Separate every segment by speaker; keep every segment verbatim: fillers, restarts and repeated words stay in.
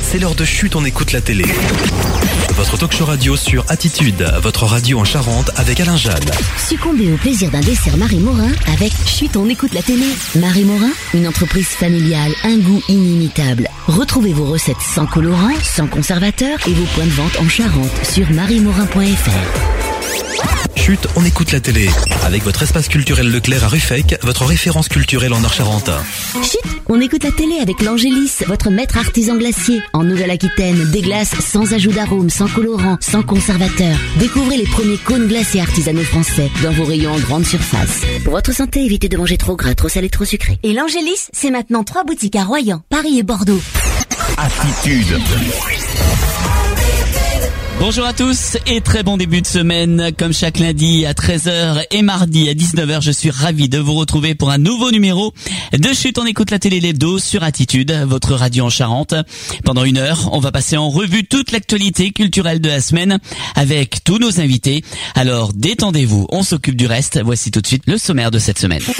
Speaker 1: c'est l'heure de Chut, on écoute la télé. Votre talk-show radio sur Attitude, votre radio en Charente avec Alain Jeanne.
Speaker 2: Succombez au plaisir d'un dessert Marie Morin avec Chut, on écoute la télé. Marie Morin, une entreprise familiale, un goût inimitable. Retrouvez vos recettes sans colorant, sans conservateur et vos points de vente en Charente sur marie morin point f r.
Speaker 1: Chut, on écoute la télé. Avec votre espace culturel Leclerc à Ruffec, votre référence culturelle en Nord-Charentain.
Speaker 2: Chut, on écoute la télé avec l'Angélis, votre maître artisan glacier. En Nouvelle-Aquitaine, des glaces sans ajout d'arôme, sans colorant, sans conservateur. Découvrez les premiers cônes glacés artisanaux français dans vos rayons en grande surface. Pour votre santé, évitez de manger trop gras, trop salé, trop sucré. Et l'Angélis, c'est maintenant trois boutiques à Royan, Paris et Bordeaux.
Speaker 3: Attitude.
Speaker 4: Bonjour à tous et très bon début de semaine. Comme chaque lundi à treize heures et mardi à dix-neuf heures, je suis ravi de vous retrouver pour un nouveau numéro de Chut, on écoute la télé l'hebdo sur Attitude, votre radio en Charente. Pendant une heure, on va passer en revue toute l'actualité culturelle de la semaine avec tous nos invités. Alors détendez-vous, on s'occupe du reste. Voici tout de suite le sommaire de cette semaine.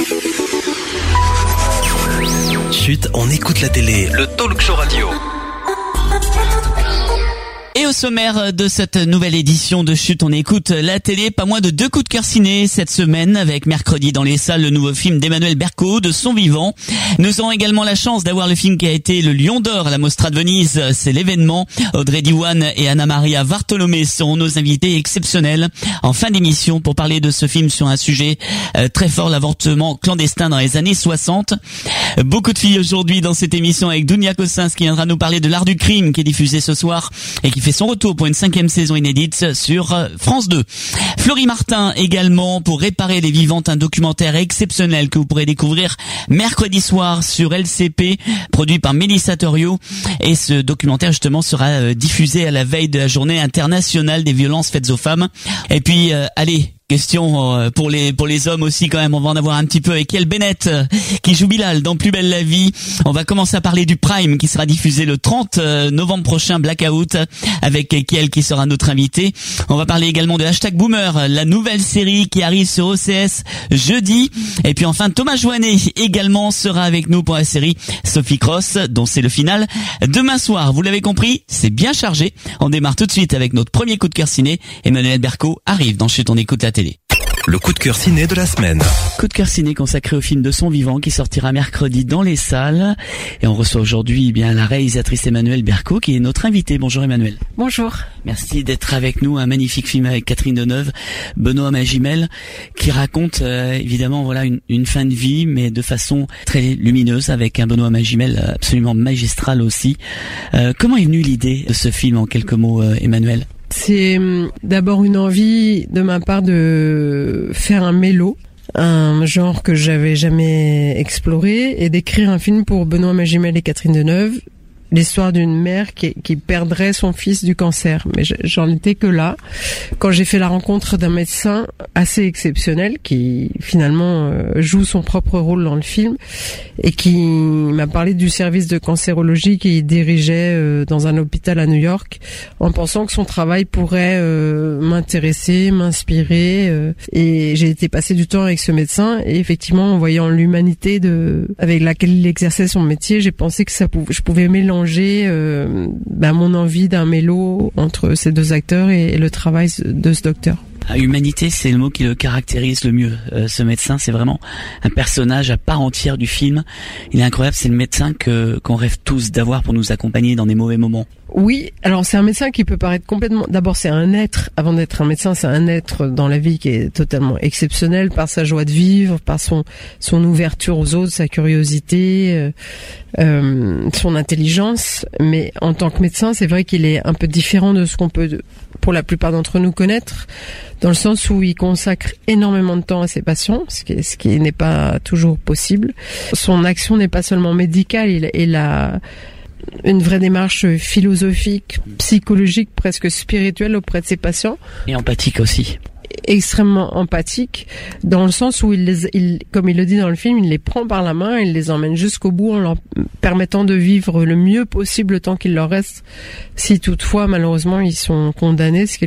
Speaker 1: Chut, on écoute la télé, le talk-show radio.
Speaker 4: Et au sommaire de cette nouvelle édition de Chut, on écoute la télé, pas moins de deux coups de cœur ciné cette semaine avec mercredi dans les salles le nouveau film d'Emmanuel Berco, de son vivant. Nous aurons également la chance d'avoir le film qui a été le Lion d'Or à la Mostra de Venise, c'est l'événement. Audrey Diwan et Anna Maria Vartolomé seront nos invités exceptionnels en fin d'émission pour parler de ce film sur un sujet euh, très fort, l'avortement clandestin dans les années soixante. Beaucoup de filles aujourd'hui dans cette émission avec Dounia Cossins qui viendra nous parler de l'art du crime qui est diffusé ce soir et qui fait son retour pour une cinquième saison inédite sur France deux. Florie Martin également pour Réparer les vivantes, un documentaire exceptionnel que vous pourrez découvrir mercredi soir sur L C P, produit par Mélissa Torio. Et ce documentaire justement sera diffusé à la veille de la journée internationale des violences faites aux femmes. Et puis, euh, allez... Question pour les pour les hommes aussi quand même, on va en avoir un petit peu avec Kiel Bennett qui joue Bilal dans Plus belle la vie. On va commencer à parler du Prime qui sera diffusé le trente novembre prochain, Blackout, avec Kiel qui sera notre invité. On va parler également de Hashtag Boomer, la nouvelle série qui arrive sur O C S jeudi. Et puis enfin Thomas Joannet également sera avec nous pour la série Sophie Cross, dont c'est le final demain soir. Vous l'avez compris, c'est bien chargé. On démarre tout de suite avec notre premier coup de cœur ciné. Emmanuel Berco arrive dans Chut, on écoute la télé.
Speaker 1: Le coup de cœur ciné de la semaine.
Speaker 4: Coup de cœur ciné consacré au film de son vivant qui sortira mercredi dans les salles. Et on reçoit aujourd'hui eh bien la réalisatrice Emmanuelle Berco qui est notre invitée. Bonjour Emmanuelle.
Speaker 5: Bonjour.
Speaker 4: Merci d'être avec nous. Un magnifique film avec Catherine Deneuve, Benoît Magimel, qui raconte euh, évidemment voilà une, une fin de vie, mais de façon très lumineuse avec un Benoît Magimel absolument magistral aussi. Euh, comment est venue l'idée de ce film en quelques mots, euh, Emmanuelle ?
Speaker 5: C'est d'abord une envie de ma part de faire un mélo, un genre que j'avais jamais exploré, et d'écrire un film pour Benoît Magimel et Catherine Deneuve, l'histoire d'une mère qui, qui perdrait son fils du cancer. Mais j'en étais que là, quand j'ai fait la rencontre d'un médecin assez exceptionnel qui finalement euh, joue son propre rôle dans le film et qui m'a parlé du service de cancérologie qu'il dirigeait euh, dans un hôpital à New York, en pensant que son travail pourrait euh, m'intéresser, m'inspirer. Euh, et j'ai été passer du temps avec ce médecin et effectivement, en voyant l'humanité de avec laquelle il exerçait son métier, j'ai pensé que ça pouvait, je pouvais mélanger Euh, bah, mon envie d'un mélo entre ces deux acteurs et, et le travail de ce docteur.
Speaker 4: Ah, humanité, c'est le mot qui le caractérise le mieux. Euh, ce médecin, c'est vraiment un personnage à part entière du film. Il est incroyable, c'est le médecin que qu'on rêve tous d'avoir pour nous accompagner dans des mauvais moments.
Speaker 5: Oui, alors c'est un médecin qui peut paraître complètement... D'abord, c'est un être, avant d'être un médecin, c'est un être dans la vie qui est totalement exceptionnel par sa joie de vivre, par son son ouverture aux autres, sa curiosité, euh, euh, son intelligence. Mais en tant que médecin, c'est vrai qu'il est un peu différent de ce qu'on peut, pour la plupart d'entre nous, connaître, dans le sens où il consacre énormément de temps à ses patients, ce qui, ce qui n'est pas toujours possible. Son action n'est pas seulement médicale, il, il a... une vraie démarche philosophique, psychologique, presque spirituelle auprès de ses patients.
Speaker 4: Et empathique aussi.
Speaker 5: Extrêmement empathique, dans le sens où il les, il, comme il le dit dans le film, il les prend par la main, il les emmène jusqu'au bout en leur permettant de vivre le mieux possible le temps qu'il leur reste, si toutefois malheureusement ils sont condamnés, ce qui est le cas du personnage de Magimel dans le film. Et ça c'est magnifique parce que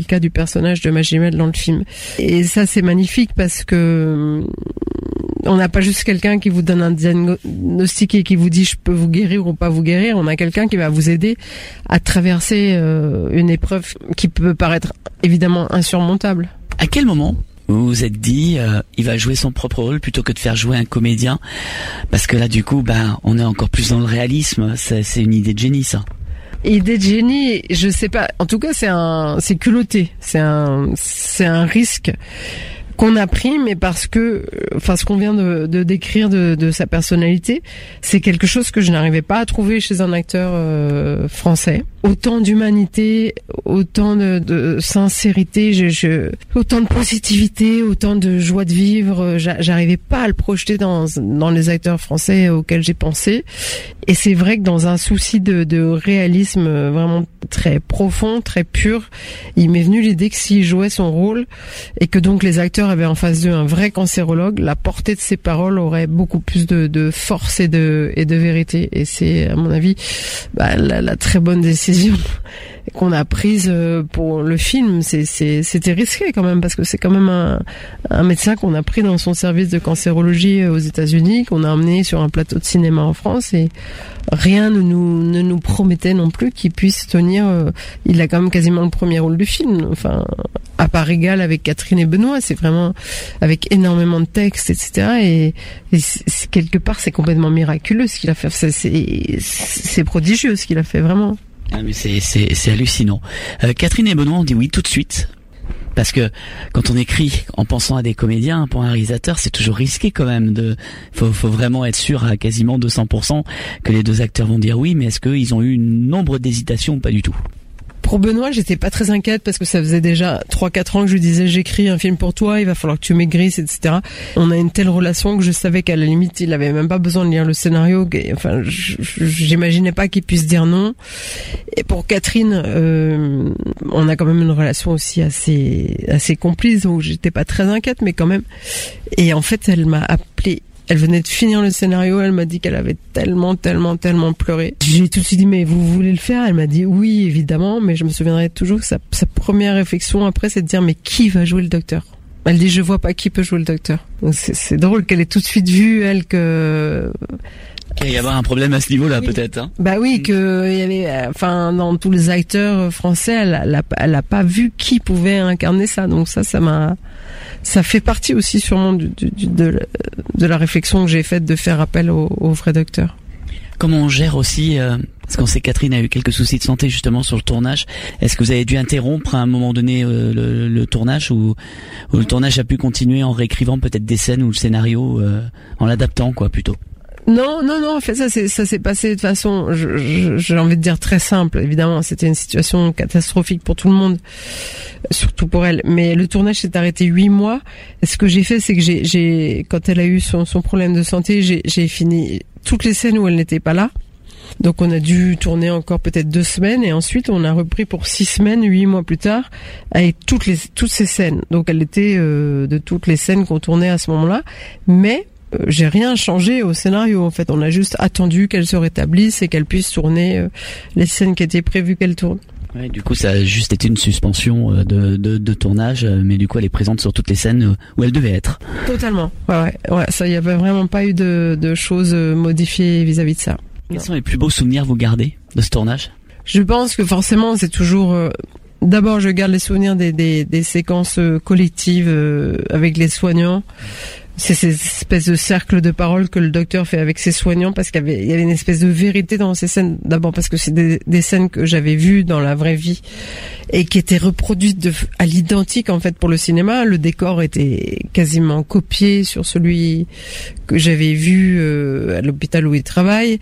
Speaker 5: on n'a pas juste quelqu'un qui vous donne un diagnostic et qui vous dit je peux vous guérir ou pas vous guérir. On a quelqu'un qui va vous aider à traverser euh, une épreuve qui peut paraître évidemment insurmontable.
Speaker 4: À quel moment vous vous êtes dit euh, il va jouer son propre rôle plutôt que de faire jouer un comédien? Parce que là du coup ben on est encore plus dans le réalisme. C'est, c'est une idée de génie ça.
Speaker 5: Idée de génie, je sais pas. En tout cas, c'est un, c'est culotté. C'est un, c'est un risque qu'on a pris, mais parce que, enfin, ce qu'on vient de, de décrire de, de sa personnalité, c'est quelque chose que je n'arrivais pas à trouver chez un acteur euh, français. Autant d'humanité, autant de, de sincérité, je, je, autant de positivité, autant de joie de vivre. J'arrivais pas à le projeter dans dans les acteurs français auxquels j'ai pensé. Et c'est vrai que dans un souci de, de réalisme vraiment très profond, très pur, il m'est venu l'idée que s'il jouait son rôle et que donc les acteurs avaient en face d'eux un vrai cancérologue, la portée de ses paroles aurait beaucoup plus de, de force et de et de vérité. Et c'est à mon avis bah, la, la très bonne décision qu'on a prise pour le film. C'est, c'est, c'était risqué quand même parce que c'est quand même un, un médecin qu'on a pris dans son service de cancérologie aux États-Unis, qu'on a emmené sur un plateau de cinéma en France, et rien ne nous, ne nous promettait non plus qu'il puisse tenir. Il a quand même quasiment le premier rôle du film. Enfin, à part égale avec Catherine et Benoît, c'est vraiment avec énormément de textes, et cetera. Et, et c'est, quelque part, c'est complètement miraculeux ce qu'il a fait. C'est, c'est, c'est prodigieux ce qu'il a fait vraiment.
Speaker 4: Ah mais c'est c'est c'est hallucinant. Euh, Catherine et Benoît ont dit oui tout de suite. Parce que quand on écrit en pensant à des comédiens, pour un réalisateur, c'est toujours risqué quand même. De, faut, faut vraiment être sûr à quasiment deux cents pour cent que les deux acteurs vont dire oui, mais est-ce qu'ils ont eu un nombre d'hésitations ou pas du tout?
Speaker 5: Pour Benoît, j'étais pas très inquiète parce que ça faisait déjà trois quatre ans que je lui disais j'écris un film pour toi, il va falloir que tu maigrisses, et cetera. On a une telle relation que je savais qu'à la limite, il avait même pas besoin de lire le scénario. Enfin, j'imaginais pas qu'il puisse dire non. Et pour Catherine, euh, on a quand même une relation aussi assez assez complice, donc j'étais pas très inquiète, mais quand même. Et en fait, elle m'a appelée. Elle venait de finir le scénario, elle m'a dit qu'elle avait tellement, tellement, tellement pleuré. J'ai tout de suite dit, mais vous voulez le faire? Elle m'a dit, oui, évidemment, mais je me souviendrai toujours que sa, sa première réflexion après, c'est de dire, mais qui va jouer le docteur? Elle dit, je vois pas qui peut jouer le docteur. Donc c'est, c'est drôle qu'elle ait tout de suite vu, elle, que...
Speaker 4: Il va y avoir un problème à ce niveau-là, oui. Peut-être. Hein.
Speaker 5: Bah oui, que il y avait, enfin, dans tous les acteurs français, elle, elle, a, elle a pas vu qui pouvait incarner ça. Donc ça, ça m'a, ça fait partie aussi sûrement du, du, du, de, de la réflexion que j'ai faite de faire appel au, au vrai docteur.
Speaker 4: Comment on gère aussi, euh, parce qu'on sait Catherine a eu quelques soucis de santé justement sur le tournage. Est-ce que vous avez dû interrompre à un moment donné euh, le, le tournage ou, ou le tournage a pu continuer en réécrivant peut-être des scènes ou le scénario euh, en l'adaptant quoi plutôt?
Speaker 5: Non, non, non. En fait, ça, c'est, ça s'est passé de façon, je, je, j'ai envie de dire très simple. Évidemment, c'était une situation catastrophique pour tout le monde, surtout pour elle. Mais le tournage s'est arrêté huit mois. Et ce que j'ai fait, c'est que j'ai, j'ai, quand elle a eu son, son problème de santé, j'ai, j'ai fini toutes les scènes où elle n'était pas là. Donc, on a dû tourner encore peut-être deux semaines, et ensuite, on a repris pour six semaines, huit mois plus tard, avec toutes les, toutes ces scènes. Donc, elle était euh, de toutes les scènes qu'on tournait à ce moment-là, mais j'ai rien changé au scénario en fait, on a juste attendu qu'elle se rétablisse et qu'elle puisse tourner euh, les scènes qui étaient prévues qu'elle tourne.
Speaker 4: Ouais, du coup ça a juste été une suspension de, de, de tournage, mais du coup elle est présente sur toutes les scènes où elle devait être.
Speaker 5: Totalement, ouais, ouais, ouais, ça y avait vraiment pas eu de, de choses modifiées vis-à-vis de ça.
Speaker 4: Quels sont les plus beaux souvenirs que vous gardez de ce tournage?
Speaker 5: Je pense que forcément c'est toujours... Euh, D'abord, je garde les souvenirs des, des, des séquences collectives euh, avec les soignants. C'est ces espèces de cercles de parole que le docteur fait avec ses soignants, parce qu'il y avait, il y avait une espèce de vérité dans ces scènes. D'abord parce que c'est des, des scènes que j'avais vues dans la vraie vie et qui étaient reproduites de, à l'identique en fait pour le cinéma. Le décor était quasiment copié sur celui que j'avais vu euh, à l'hôpital où il travaille.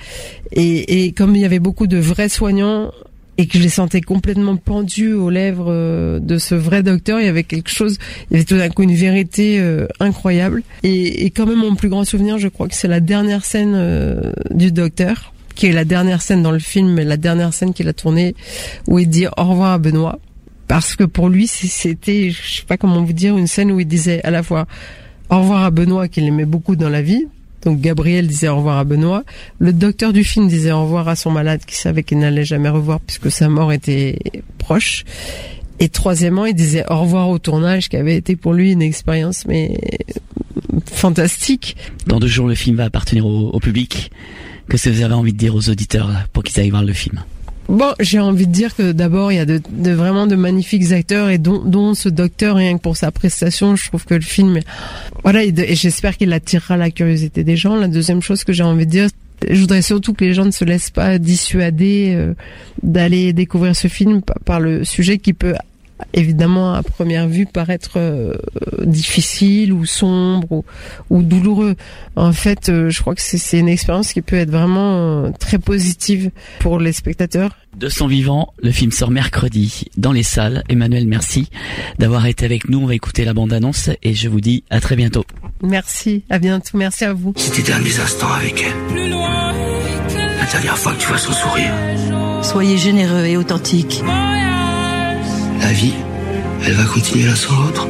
Speaker 5: Et, et comme il y avait beaucoup de vrais soignants, et que je les sentais complètement pendus aux lèvres de ce vrai docteur, il y avait quelque chose, il y avait tout d'un coup une vérité euh, incroyable. Et, et quand même mon plus grand souvenir, je crois que c'est la dernière scène euh, du docteur, qui est la dernière scène dans le film, mais la dernière scène qu'il a tournée, où il dit au revoir à Benoît. Parce que pour lui, c'était, je sais pas comment vous dire, une scène où il disait à la fois au revoir à Benoît, qu'il aimait beaucoup dans la vie. Donc Gabriel disait au revoir à Benoît. Le docteur du film disait au revoir à son malade, qui savait qu'il n'allait jamais revoir puisque sa mort était proche. Et troisièmement, il disait au revoir au tournage, qui avait été pour lui une expérience mais fantastique.
Speaker 4: Dans deux jours, le film va appartenir au, au public. Qu'est-ce que vous avez envie de dire aux auditeurs là, pour qu'ils aillent voir le film?
Speaker 5: Bon, j'ai envie de dire que d'abord, il y a de, de vraiment de magnifiques acteurs et dont, dont ce docteur, rien que pour sa prestation, je trouve que le film, voilà, et, de, et j'espère qu'il attirera la curiosité des gens. La deuxième chose que j'ai envie de dire, je voudrais surtout que les gens ne se laissent pas dissuader euh, d'aller découvrir ce film par, par le sujet qui peut évidemment à première vue paraître euh, difficile ou sombre ou, ou douloureux. En fait, euh, je crois que c'est, c'est une expérience qui peut être vraiment euh, très positive pour les spectateurs.
Speaker 4: De son vivant, le film sort mercredi dans les salles. Emmanuel, merci d'avoir été avec nous. On va écouter la bande-annonce et je vous dis à très bientôt.
Speaker 5: Merci, à bientôt, merci à vous.
Speaker 6: C'est tes derniers instants avec elle. La dernière fois que tu vois son sourire.
Speaker 7: Soyez généreux et authentiques.
Speaker 6: La vie, elle va continuer l'un sans l'autre.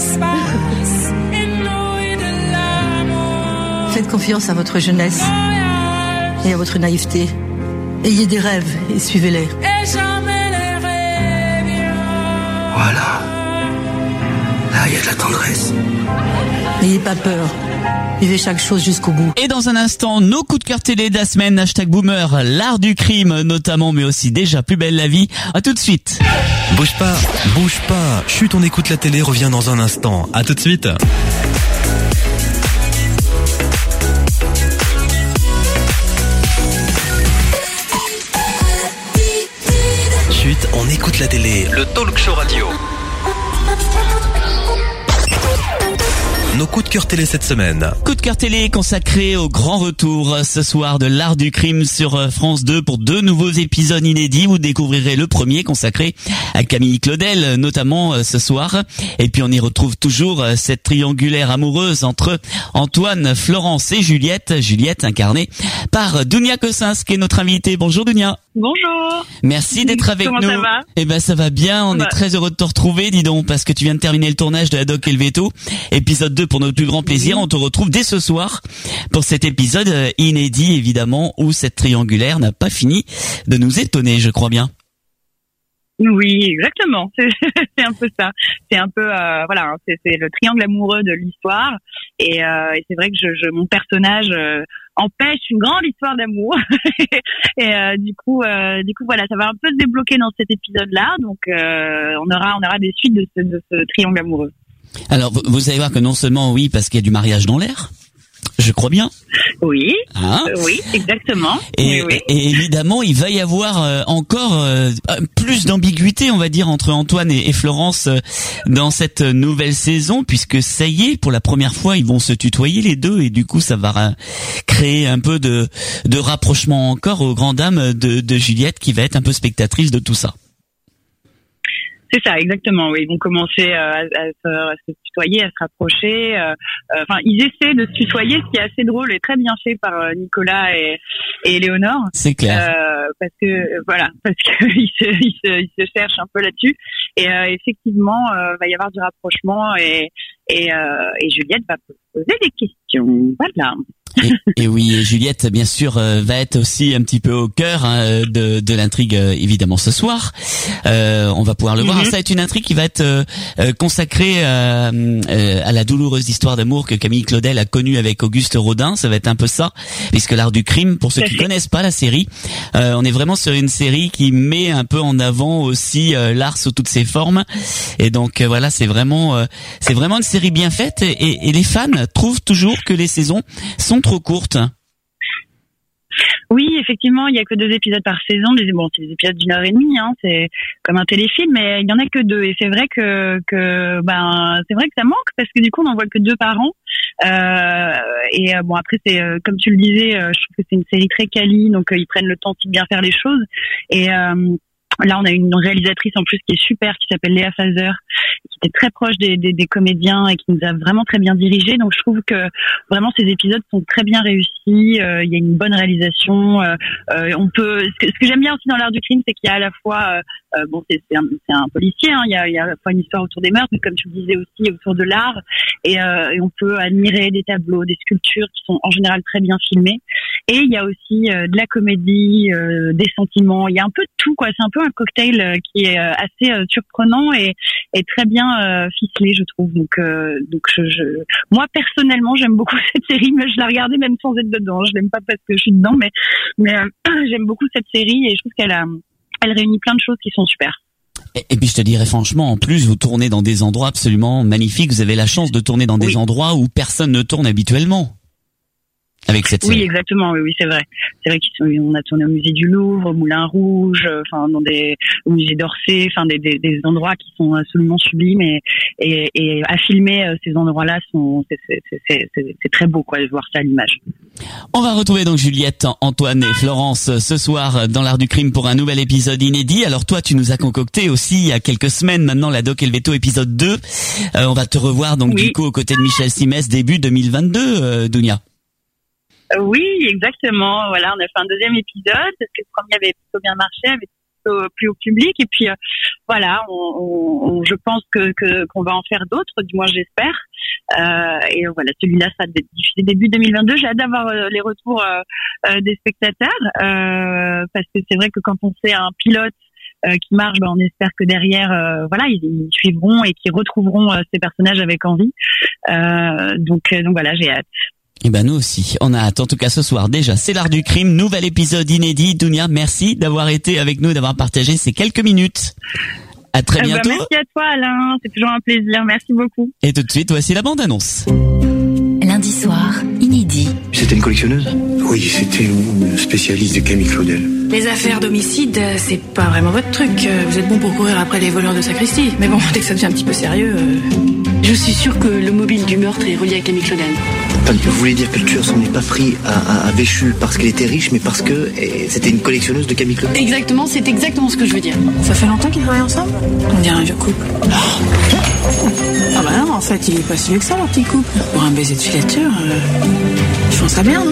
Speaker 7: Faites confiance à votre jeunesse et à votre naïveté. Ayez des rêves et suivez-les.
Speaker 6: Voilà. Là, il y a de la tendresse.
Speaker 7: N'ayez pas peur. Vivez chaque chose jusqu'au bout.
Speaker 4: Et dans un instant, nos coups de cœur télé de la semaine, hashtag boomer, l'art du crime notamment, mais aussi déjà plus belle la vie. À tout de suite.
Speaker 1: Bouge pas, bouge pas. Chut, on écoute la télé, revient dans un instant. À tout de suite. Chut, on écoute la télé. Le talk show radio. Nos coups de cœur télé cette semaine.
Speaker 4: Coup de cœur télé consacré au grand retour ce soir de l'art du crime sur France deux pour deux nouveaux épisodes inédits. Vous découvrirez le premier consacré à Camille Claudel, notamment ce soir. Et puis on y retrouve toujours cette triangulaire amoureuse entre Antoine, Florence et Juliette. Juliette incarnée par Dounia Cossens, qui est notre invitée. Bonjour Dounia.
Speaker 8: Bonjour.
Speaker 4: Merci d'être avec
Speaker 8: Comment
Speaker 4: nous.
Speaker 8: Ça va?
Speaker 4: Eh ben ça va bien, on
Speaker 8: bah.
Speaker 4: est très heureux de te retrouver, dis donc, parce que tu viens de terminer le tournage de Haddock et le Veto, épisode deux pour notre plus grand plaisir. Oui. On te retrouve dès ce soir pour cet épisode inédit évidemment, où cette triangulaire n'a pas fini de nous étonner, je crois bien.
Speaker 8: Oui, exactement. C'est, c'est un peu ça. C'est un peu, euh, voilà, c'est, c'est le triangle amoureux de l'histoire. Et, euh, et c'est vrai que je, je, mon personnage euh, empêche une grande histoire d'amour. et euh, du coup, euh, du coup, voilà, ça va un peu se débloquer dans cet épisode-là. Donc, euh, on aura, on aura des suites de ce, de ce triangle amoureux.
Speaker 4: Alors, vous, vous allez voir que non seulement oui, parce qu'il y a du mariage dans l'air. Je crois bien.
Speaker 8: Oui,
Speaker 4: hein
Speaker 8: euh, oui, exactement.
Speaker 4: Et,
Speaker 8: oui, oui.
Speaker 4: et évidemment, il va y avoir euh, encore euh, plus d'ambiguïté, on va dire, entre Antoine et, et Florence euh, dans cette nouvelle saison, puisque ça y est, pour la première fois, ils vont se tutoyer les deux, et du coup, ça va euh, créer un peu de, de rapprochement encore aux grandes dames de, de Juliette, qui va être un peu spectatrice de tout ça.
Speaker 8: C'est ça, exactement. Oui, ils vont commencer euh, à, à, se, à se tutoyer, à se rapprocher. Euh, euh, enfin, ils essaient de se tutoyer, ce qui est assez drôle et très bien fait par euh, Nicolas et, et Éléonore.
Speaker 4: C'est clair.
Speaker 8: Euh, parce que voilà, parce qu'ils se, ils se, ils se cherchent un peu là-dessus. Et euh, effectivement, euh, va y avoir du rapprochement et et, euh, et Juliette va poser des questions. Voilà.
Speaker 4: Et, et oui, Juliette, bien sûr, euh, va être aussi un petit peu au cœur hein, de, de l'intrigue, euh, évidemment, ce soir. Euh, on va pouvoir le mm-hmm. voir. Ça va être une intrigue qui va être euh, consacrée euh, euh, à la douloureuse histoire d'amour que Camille Claudel a connue avec Auguste Rodin. Ça va être un peu ça, puisque l'art du crime, pour ceux qui connaissent pas la série, euh, on est vraiment sur une série qui met un peu en avant aussi euh, l'art sous toutes ses formes. Et donc, euh, voilà, c'est vraiment, euh, c'est vraiment une série bien faite. Et, et, et les fans trouvent toujours que les saisons sont trop courtes.
Speaker 8: Oui, effectivement, il y a que deux épisodes par saison. Des, bon, c'est des épisodes d'une heure et demie, hein, c'est comme un téléfilm, mais il y en a que deux. Et c'est vrai que, que, ben, c'est vrai que ça manque parce que du coup, on n'en voit que deux par an. Euh, et bon, après, c'est comme tu le disais, je trouve que c'est une série très quali, donc ils prennent le temps de bien faire les choses. Et euh, là, on a une réalisatrice en plus qui est super, qui s'appelle Léa Fazer, qui était très proche des, des, des comédiens et qui nous a vraiment très bien dirigés. Donc, je trouve que vraiment ces épisodes sont très bien réussis. Euh, il y a une bonne réalisation. Euh, euh, on peut. Ce que, ce que j'aime bien aussi dans l'art du crime, c'est qu'il y a à la fois, euh, bon, c'est, c'est, un, c'est un policier. Hein, il y a, il y a à la fois une histoire autour des meurtres, mais comme tu le disais aussi autour de l'art. Et, euh, et on peut admirer des tableaux, des sculptures qui sont en général très bien filmées. Et il y a aussi euh, de la comédie, euh, des sentiments. Il y a un peu de tout, quoi. C'est un peu un cocktail euh, qui est euh, assez euh, surprenant et, et très bien euh, ficelé, je trouve. Donc, euh, donc je, je, moi personnellement, j'aime beaucoup cette série, mais je la regardais même sans être dedans. Je l'aime pas parce que je suis dedans, mais, mais euh, j'aime beaucoup cette série et je trouve qu'elle a, elle réunit plein de choses qui sont super.
Speaker 4: Et, et puis je te dirais franchement, en plus, vous tournez dans des endroits absolument magnifiques. Vous avez la chance de tourner dans des oui. endroits où personne ne tourne habituellement. Avec cette série.
Speaker 8: Oui, exactement. Oui, oui, c'est vrai. C'est vrai qu'on a tourné au musée du Louvre, au Moulin Rouge, enfin dans des au musée d'Orsay, enfin des, des, des endroits qui sont absolument sublimes et et, et à filmer ces endroits-là sont c'est c'est c'est c'est, c'est très beau quoi de voir ça à l'image.
Speaker 4: On va retrouver donc Juliette, Antoine et Florence ce soir dans l'Art du crime pour un nouvel épisode inédit. Alors toi, tu nous as concocté aussi il y a quelques semaines maintenant la Doc Helveto épisode deux. Euh, on va te revoir donc oui. du coup aux côtés de Michel Simès début deux mille vingt-deux, euh, Dounia.
Speaker 8: Oui, exactement. Voilà, on a fait un deuxième épisode parce que le premier avait plutôt bien marché, avait plutôt plu au public. Et puis euh, voilà, on, on, je pense que, que qu'on va en faire d'autres, du moins j'espère. Euh, et voilà, celui-là, ça va être diffusé début deux mille vingt-deux. J'ai hâte d'avoir euh, les retours euh, euh, des spectateurs euh, parce que c'est vrai que quand on fait un pilote euh, qui marche, ben on espère que derrière, euh, voilà, ils, ils suivront et qu'ils retrouveront euh, ces personnages avec envie. Euh, donc, donc voilà, j'ai hâte.
Speaker 4: Eh ben nous aussi, on a hâte. En tout cas ce soir déjà, c'est l'Art du crime, nouvel épisode inédit. Dounia, merci d'avoir été avec nous et d'avoir partagé ces quelques minutes. À très bientôt.
Speaker 8: Euh, bah, merci à toi Alain, c'est toujours un plaisir, merci beaucoup.
Speaker 4: Et tout de suite, voici la bande-annonce.
Speaker 2: Lundi soir, inédit.
Speaker 6: C'était une collectionneuse ? Oui, c'était une spécialiste de Camille Claudel.
Speaker 9: Les affaires d'homicide, c'est pas vraiment votre truc. Vous êtes bon pour courir après les voleurs de sacristie. Mais bon, dès que ça devient un petit peu sérieux... Euh...
Speaker 10: Je suis sûre que le mobile du meurtre est relié à Camille Claudel.
Speaker 6: Vous voulez dire que le tueur s'en est pas pris à, à, à Béchu parce qu'elle était riche, mais parce que et, c'était une collectionneuse de Camille Claudel ?
Speaker 10: Exactement, c'est exactement ce que je veux dire.
Speaker 9: Ça fait longtemps qu'ils travaillent ensemble ? On dirait un vieux couple. Ah bah non, en fait, il est pas si vieux que ça, leur petit couple. Pour un baiser de filature, euh, ils font ça bien, non ?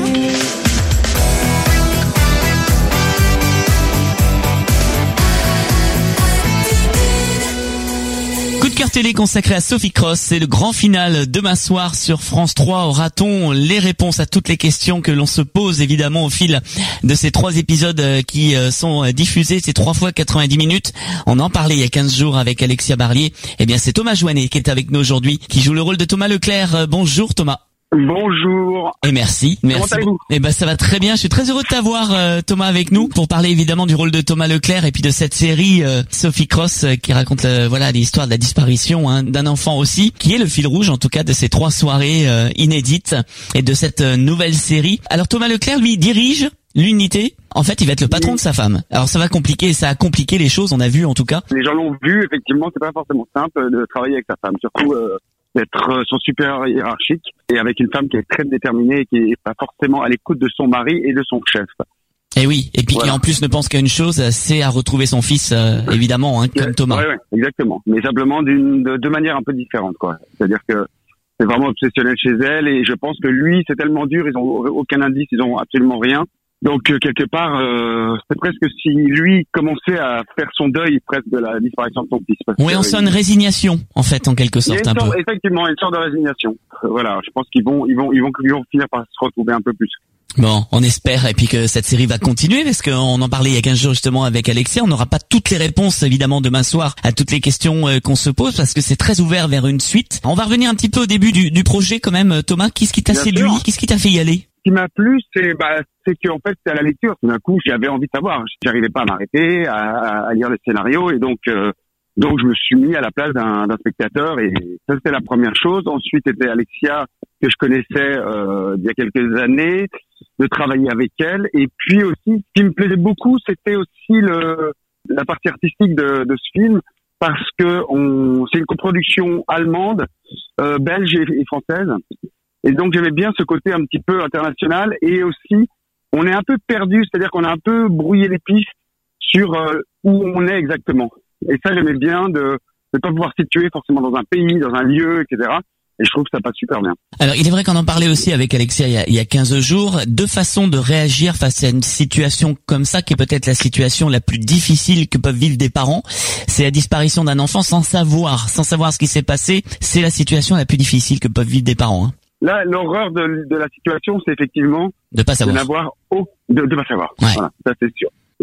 Speaker 4: Cœur télé consacré à Sophie Cross, c'est le grand final demain soir sur France trois. Aura-t-on les réponses à toutes les questions que l'on se pose évidemment au fil de ces trois épisodes qui sont diffusés, ces trois fois quatre-vingt-dix minutes. On en parlait il y a quinze jours avec Alexia Barlier. Eh bien c'est Thomas Joannet qui est avec nous aujourd'hui, qui joue le rôle de Thomas Leclerc. Bonjour Thomas.
Speaker 11: Bonjour.
Speaker 4: Et merci, merci.
Speaker 11: Comment allez-vous ?
Speaker 4: Eh ben ça va très bien. Je suis très heureux de t'avoir euh, Thomas avec nous pour parler évidemment du rôle de Thomas Leclerc et puis de cette série euh, Sophie Cross euh, qui raconte euh, voilà l'histoire de la disparition hein, d'un enfant aussi, qui est le fil rouge en tout cas de ces trois soirées euh, inédites et de cette euh, nouvelle série. Alors Thomas Leclerc lui dirige l'unité. En fait, il va être le patron de sa femme. Alors ça va compliquer, ça a compliqué les choses. On a vu en tout cas.
Speaker 11: Les gens l'ont vu. Effectivement, c'est pas forcément simple de travailler avec sa femme, surtout. Euh... d'être son supérieur hiérarchique et avec une femme qui est très déterminée et qui est pas forcément à l'écoute de son mari et de son chef.
Speaker 4: Et oui, et puis voilà. Qui en plus ne pense qu'à une chose, c'est à retrouver son fils, euh, évidemment, hein, comme Thomas.
Speaker 11: Oui, ouais, exactement. Mais simplement d'une de, de manière un peu différente, quoi. C'est-à-dire que c'est vraiment obsessionnel chez elle et je pense que lui, c'est tellement dur, ils ont aucun indice, ils ont absolument rien. Donc euh, quelque part, euh, c'est presque si lui commençait à faire son deuil presque de la disparition de son fils.
Speaker 4: Oui, on sent une résignation en fait, en quelque sorte,
Speaker 11: il y a une
Speaker 4: un
Speaker 11: sorte,
Speaker 4: peu.
Speaker 11: Effectivement, une sorte de résignation. Euh, voilà, je pense qu'ils vont, ils vont, ils vont, ils vont finir par se retrouver un peu plus.
Speaker 4: Bon, on espère et puis que cette série va continuer parce qu'on en parlait il y a quinze jours justement avec Alexia. On n'aura pas toutes les réponses évidemment demain soir à toutes les questions euh, qu'on se pose parce que c'est très ouvert vers une suite. On va revenir un petit peu au début du, du projet quand même, Thomas. Qu'est-ce qui t'a
Speaker 11: Bien
Speaker 4: séduit
Speaker 11: sûr.
Speaker 4: Qu'est-ce qui t'a fait y aller?
Speaker 11: Ce qui m'a plu, c'est bah, c'est qu'en fait, c'est à la lecture. Tout d'un coup, j'avais envie de savoir. J'arrivais pas à m'arrêter, à, à lire les scénarios, et donc euh, donc je me suis mis à la place d'un, d'un spectateur. Et ça, c'était la première chose. Ensuite, c'était Alexia que je connaissais euh, il y a quelques années, de travailler avec elle. Et puis aussi, ce qui me plaisait beaucoup, c'était aussi le la partie artistique de, de ce film, parce que on c'est une coproduction allemande, euh, belge et, et française. Et donc j'aimais bien ce côté un petit peu international, et aussi on est un peu perdu, c'est-à-dire qu'on a un peu brouillé les pistes sur euh, où on est exactement. Et ça j'aimais bien de ne pas pouvoir situer forcément dans un pays, dans un lieu, et cetera. Et je trouve que ça passe super bien.
Speaker 4: Alors il est vrai qu'on en parlait aussi avec Alexia il y a, il y a quinze jours, deux façons de réagir face à une situation comme ça, qui est peut-être la situation la plus difficile que peuvent vivre des parents. C'est la disparition d'un enfant sans savoir, sans savoir ce qui s'est passé. C'est la situation la plus difficile que peuvent vivre des parents. Hein.
Speaker 11: Là, l'horreur de, de la situation, c'est effectivement
Speaker 4: de pas savoir,
Speaker 11: de n'avoir au, de, de pas savoir.
Speaker 4: Ouais.
Speaker 11: Voilà, ça c'est sûr. Et,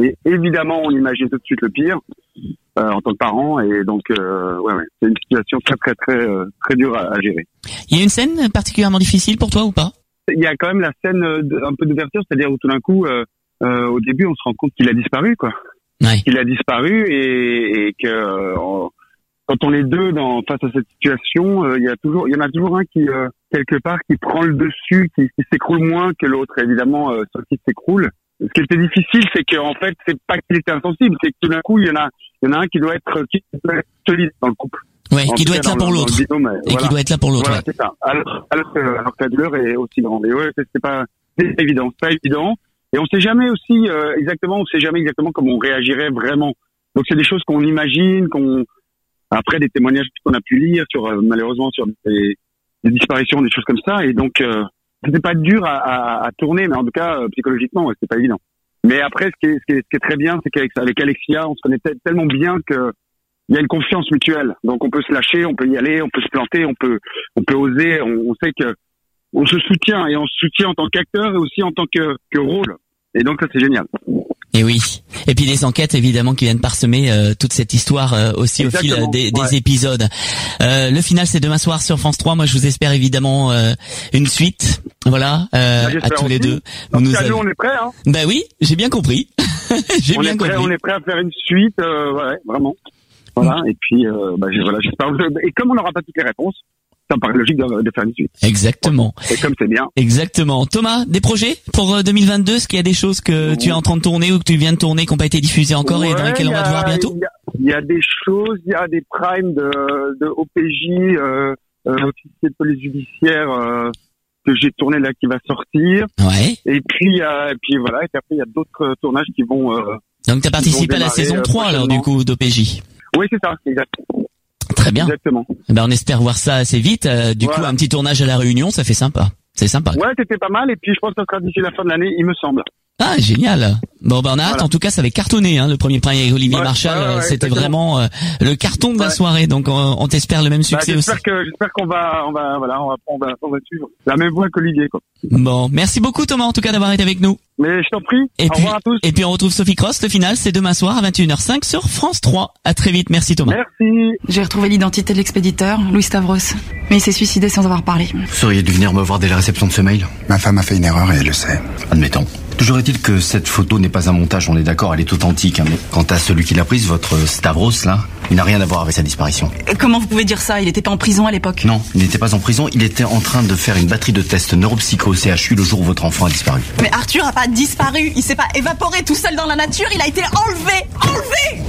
Speaker 11: Et évidemment, on imagine tout de suite le pire euh, en tant que parent. Et donc, euh, ouais, ouais, c'est une situation très, très, très, euh, très dure à, à gérer.
Speaker 4: Il y a une scène particulièrement difficile pour toi ou pas?
Speaker 11: Il y a quand même la scène de, un peu d'ouverture, c'est-à-dire où tout d'un coup, euh, euh, au début, on se rend compte qu'il a disparu, quoi.
Speaker 4: Ouais.
Speaker 11: Qu'il a disparu et, et que euh, quand on est deux dans face à cette situation, euh, il y a toujours, il y en a toujours un qui euh, quelque part qui prend le dessus, qui, qui s'écroule moins que l'autre. Évidemment, euh, celui qui s'écroule. Ce qui était difficile, c'est qu'en fait, c'est pas qu'il était insensible, c'est que tout d'un coup, il y en a, il y en a un qui doit être, qui doit être solide dans le couple.
Speaker 4: Ouais, qui doit être là pour
Speaker 11: le,
Speaker 4: l'autre.
Speaker 11: Binôme,
Speaker 4: et
Speaker 11: voilà.
Speaker 4: qui doit être là pour l'autre.
Speaker 11: Voilà,
Speaker 4: ouais.
Speaker 11: c'est ça. Alors, alors que, alors que la douleur est aussi grande. Et ouais, c'est, c'est pas, c'est évident, c'est pas évident. Et on sait jamais aussi euh, exactement, on sait jamais exactement comment on réagirait vraiment. Donc c'est des choses qu'on imagine, qu'on après des témoignages qu'on a pu lire sur euh, malheureusement sur des, des disparitions, des choses comme ça. Et donc euh, c'était pas dur à, à, à tourner, mais en tout cas euh, psychologiquement, ouais, c'était pas évident. Mais après, ce qui est, ce qui est, ce qui est très bien, c'est qu'avec avec Alexia, on se connaît t- tellement bien que il y a une confiance mutuelle. Donc on peut se lâcher, on peut y aller, on peut se planter, on peut, on peut oser. On, on sait que on se soutient et on se soutient en tant qu'acteur et aussi en tant que, que rôle. Et donc ça c'est génial.
Speaker 4: Et oui. Et puis les enquêtes évidemment qui viennent parsemer euh, toute cette histoire euh, aussi Exactement. au fil des, des ouais. épisodes. Euh, le final c'est demain soir sur France trois. Moi je vous espère évidemment euh, une suite. Voilà euh, à tous
Speaker 11: aussi.
Speaker 4: les deux.
Speaker 11: Vous nous avez... on est prêts. Hein.
Speaker 4: Ben oui, j'ai bien compris. j'ai
Speaker 11: on
Speaker 4: bien
Speaker 11: est prêt,
Speaker 4: compris.
Speaker 11: On est prêt à faire une suite. Euh, ouais, vraiment. Voilà. Et puis euh, bah, voilà, j'espère. Et comme on n'aura pas toutes les réponses, ça me paraît logique de, de faire une suite.
Speaker 4: Exactement.
Speaker 11: Et comme c'est bien.
Speaker 4: Exactement. Thomas, des projets pour deux mille vingt-deux? Est-ce qu'il y a des choses que oui. tu es en train de tourner ou que tu viens de tourner qui n'ont pas été diffusées encore ouais, et dans lesquelles on va te voir bientôt?
Speaker 11: Il y, y a des choses, il y a des primes de, de O P J, euh, euh, officier de police judiciaire euh, que j'ai tourné là qui va sortir.
Speaker 4: Ouais.
Speaker 11: Et puis il y a, et puis voilà, et puis après il y a d'autres tournages qui vont. Euh,
Speaker 4: Donc tu as participé à la saison trois alors du coup d'O P J.
Speaker 11: Oui, c'est ça, exactement.
Speaker 4: Très bien.
Speaker 11: Exactement.
Speaker 4: Ben on espère voir ça assez vite. Euh, du voilà. coup, un petit tournage à La Réunion, ça fait sympa. C'est sympa.
Speaker 11: Ouais, c'était pas mal. Et puis, je pense que ça sera d'ici la fin de l'année, il me semble.
Speaker 4: Ah, génial. Bon, ben on a hâte. Voilà. En tout cas, ça avait cartonné, hein, le premier prix avec Olivier
Speaker 11: ouais,
Speaker 4: Marchal.
Speaker 11: Ouais, ouais,
Speaker 4: c'était
Speaker 11: exactement.
Speaker 4: vraiment euh, le carton de
Speaker 11: ouais.
Speaker 4: la soirée. Donc, on, on t'espère le même succès
Speaker 11: bah, j'espère
Speaker 4: aussi.
Speaker 11: Que, j'espère qu'on va, on va, voilà, on va, on va, on va suivre la même voie qu'Olivier, quoi.
Speaker 4: Bon, merci beaucoup Thomas, en tout cas, d'avoir été avec nous.
Speaker 11: Mais je t'en prie.
Speaker 4: Et
Speaker 11: Au
Speaker 4: puis,
Speaker 11: revoir à tous.
Speaker 4: Et puis, on retrouve Sophie Cross. Le final, c'est demain soir à vingt et une heures cinq sur France trois. À très vite. Merci Thomas.
Speaker 11: Merci.
Speaker 9: J'ai retrouvé l'identité de l'expéditeur, Louis Stavros. Mais il s'est suicidé sans avoir parlé.
Speaker 12: Vous seriez dû venir me voir dès la réception de ce mail.
Speaker 13: Ma femme a fait une erreur et elle le sait.
Speaker 12: Admettons. Toujours est-il que cette photo n'est pas un montage, on est d'accord, elle est authentique. Hein, mais quant à celui qui l'a prise, votre Stavros, là, il n'a rien à voir avec sa disparition.
Speaker 9: Comment vous pouvez dire ça? Il n'était pas en prison à l'époque?
Speaker 12: Non, il n'était pas en prison, il était en train de faire une batterie de tests neuropsycho au C H U le jour où votre enfant a disparu.
Speaker 9: Mais Arthur a pas disparu, il s'est pas évaporé tout seul dans la nature, il a été enlevé, enlevé.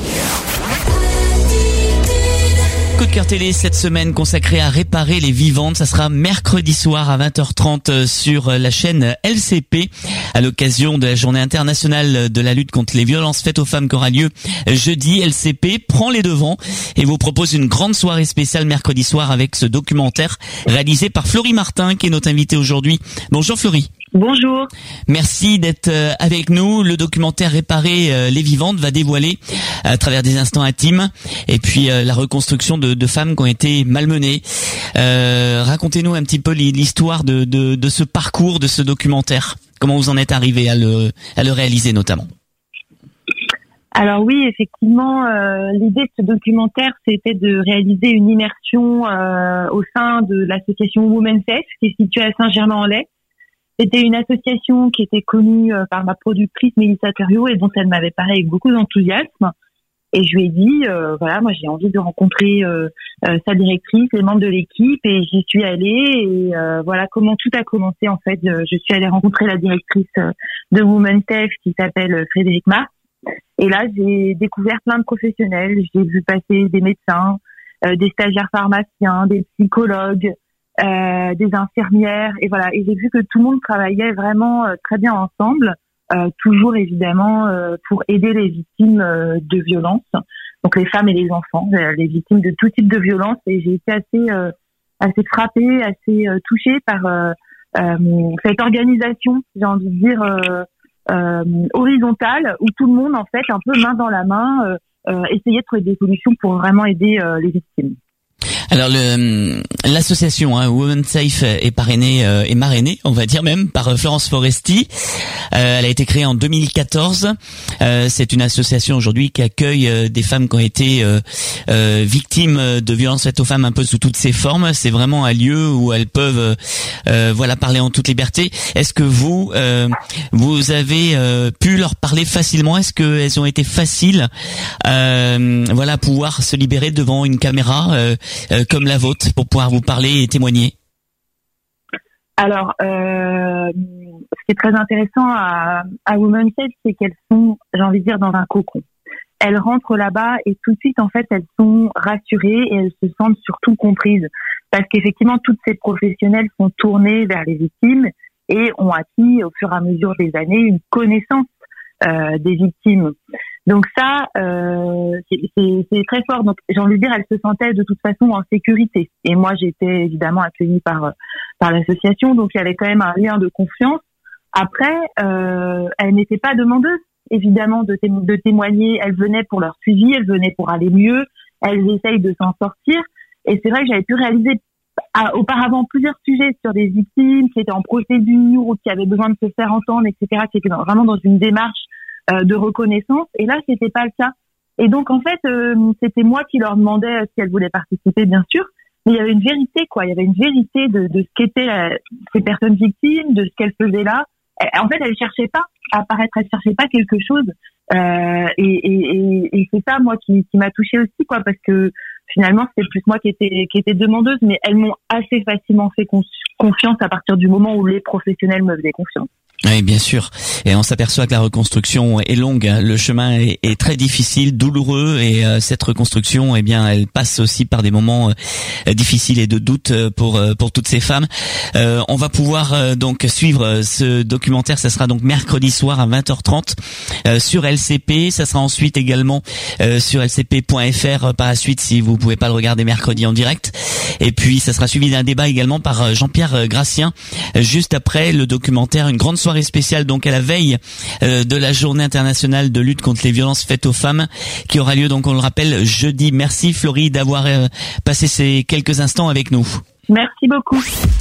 Speaker 4: Coup de cœur télé cette semaine consacré à réparer les vivantes. Ça sera mercredi soir à vingt heures trente sur la chaîne L C P à l'occasion de la journée internationale de la lutte contre les violences faites aux femmes qui aura lieu jeudi. L C P prend les devants et vous propose une grande soirée spéciale mercredi soir avec ce documentaire réalisé par Florie Martin qui est notre invitée aujourd'hui. Bonjour Florie.
Speaker 8: Bonjour.
Speaker 4: Merci d'être avec nous. Le documentaire Réparer les vivantes va dévoiler à travers des instants intimes et puis la reconstruction de, de femmes qui ont été malmenées. Euh, racontez-nous un petit peu l'histoire de, de, de ce parcours, de ce documentaire. Comment vous en êtes arrivé à le, à le réaliser notamment?
Speaker 8: Alors oui, effectivement, euh, l'idée de ce documentaire, c'était de réaliser une immersion euh, au sein de l'association Women Safe qui est située à Saint-Germain-en-Laye. C'était une association qui était connue euh, par ma productrice Mélissa Thériault et dont elle m'avait parlé avec beaucoup d'enthousiasme. Et je lui ai dit, euh, voilà, moi j'ai envie de rencontrer euh, euh, sa directrice, les membres de l'équipe, et j'y suis allée. Et euh, voilà comment tout a commencé en fait. Je, je suis allée rencontrer la directrice de Women Safe qui s'appelle Frédéric Mars. Et là, j'ai découvert plein de professionnels. J'ai vu passer des médecins, euh, des stagiaires pharmaciens, des psychologues, euh, des infirmières. Et voilà. Et j'ai vu que tout le monde travaillait vraiment euh, très bien ensemble, euh, toujours évidemment euh, pour aider les victimes euh, de violences. Donc les femmes et les enfants, euh, les victimes de tout type de violence. Et j'ai été assez, euh, assez frappée, assez euh, touchée par euh, euh, cette organisation, j'ai envie de dire. Euh, Euh, horizontale où tout le monde en fait un peu main dans la main euh, euh, essayait de trouver des solutions pour vraiment aider euh, les victimes.
Speaker 4: Alors le l'association hein, Women Safe est parrainée euh, et marrainée, on va dire même, par euh, Florence Foresti. Euh, elle a été créée en deux mille quatorze. Euh, c'est une association aujourd'hui qui accueille euh, des femmes qui ont été euh, euh, victimes de violences faites aux femmes un peu sous toutes ses formes. C'est vraiment un lieu où elles peuvent euh, voilà parler en toute liberté. Est-ce que vous euh, vous avez euh, pu leur parler facilement? Est-ce que elles ont été faciles euh, voilà à pouvoir se libérer devant une caméra euh, comme la vôtre pour pouvoir vous parler et témoigner?
Speaker 8: Alors, euh, ce qui est très intéressant à, à Women Safe, c'est qu'elles sont, j'ai envie de dire, dans un cocon. Elles rentrent là-bas et tout de suite, en fait, elles sont rassurées et elles se sentent surtout comprises. Parce qu'effectivement, toutes ces professionnelles sont tournées vers les victimes et ont acquis, au fur et à mesure des années, une connaissance euh, des victimes. Donc ça, euh, c'est, c'est, c'est très fort. Donc j'ai envie de dire, elle se sentait de toute façon en sécurité. Et moi, j'étais évidemment accueillie par par l'association, donc il y avait quand même un lien de confiance. Après, euh, elle n'était pas demandeuse, évidemment, de, té- de témoigner. Elle venait pour leur suivi, elle venait pour aller mieux. Elles essayent de s'en sortir. Et c'est vrai que j'avais pu réaliser à, auparavant plusieurs sujets sur des victimes qui étaient en procédure ou qui avaient besoin de se faire entendre, et cetera, qui étaient dans, vraiment dans une démarche de reconnaissance, et là c'était pas le cas. Et donc en fait euh, c'était moi qui leur demandais si elles voulaient participer, bien sûr, mais il y avait une vérité, quoi. Il y avait une vérité de, de ce qu'étaient la, ces personnes victimes, de ce qu'elles faisaient là. Et, en fait, elles cherchaient pas à apparaître, elles cherchaient pas quelque chose. Euh, et, et, et, et c'est ça, moi, qui, qui m'a touchée aussi, quoi, parce que finalement c'était plus moi qui était qui était demandeuse, mais elles m'ont assez facilement fait con- confiance à partir du moment où les professionnels me faisaient confiance.
Speaker 4: Oui, bien sûr. Et on s'aperçoit que la reconstruction est longue. Le chemin est, est très difficile, douloureux, et euh, cette reconstruction, eh bien, elle passe aussi par des moments euh, difficiles et de doute pour euh, pour toutes ces femmes. Euh, on va pouvoir euh, donc suivre ce documentaire. Ça sera donc mercredi soir à vingt heures trente euh, sur L C P. Ça sera ensuite également euh, sur L C P point F R par la suite si vous pouvez pas le regarder mercredi en direct. Et puis ça sera suivi d'un débat également par Jean-Pierre Gracien juste après le documentaire. Une grande soirée spéciale donc à la veille euh, de la journée internationale de lutte contre les violences faites aux femmes qui aura lieu donc on le rappelle jeudi. Merci Florie d'avoir euh, passé ces quelques instants avec nous.
Speaker 8: Merci beaucoup.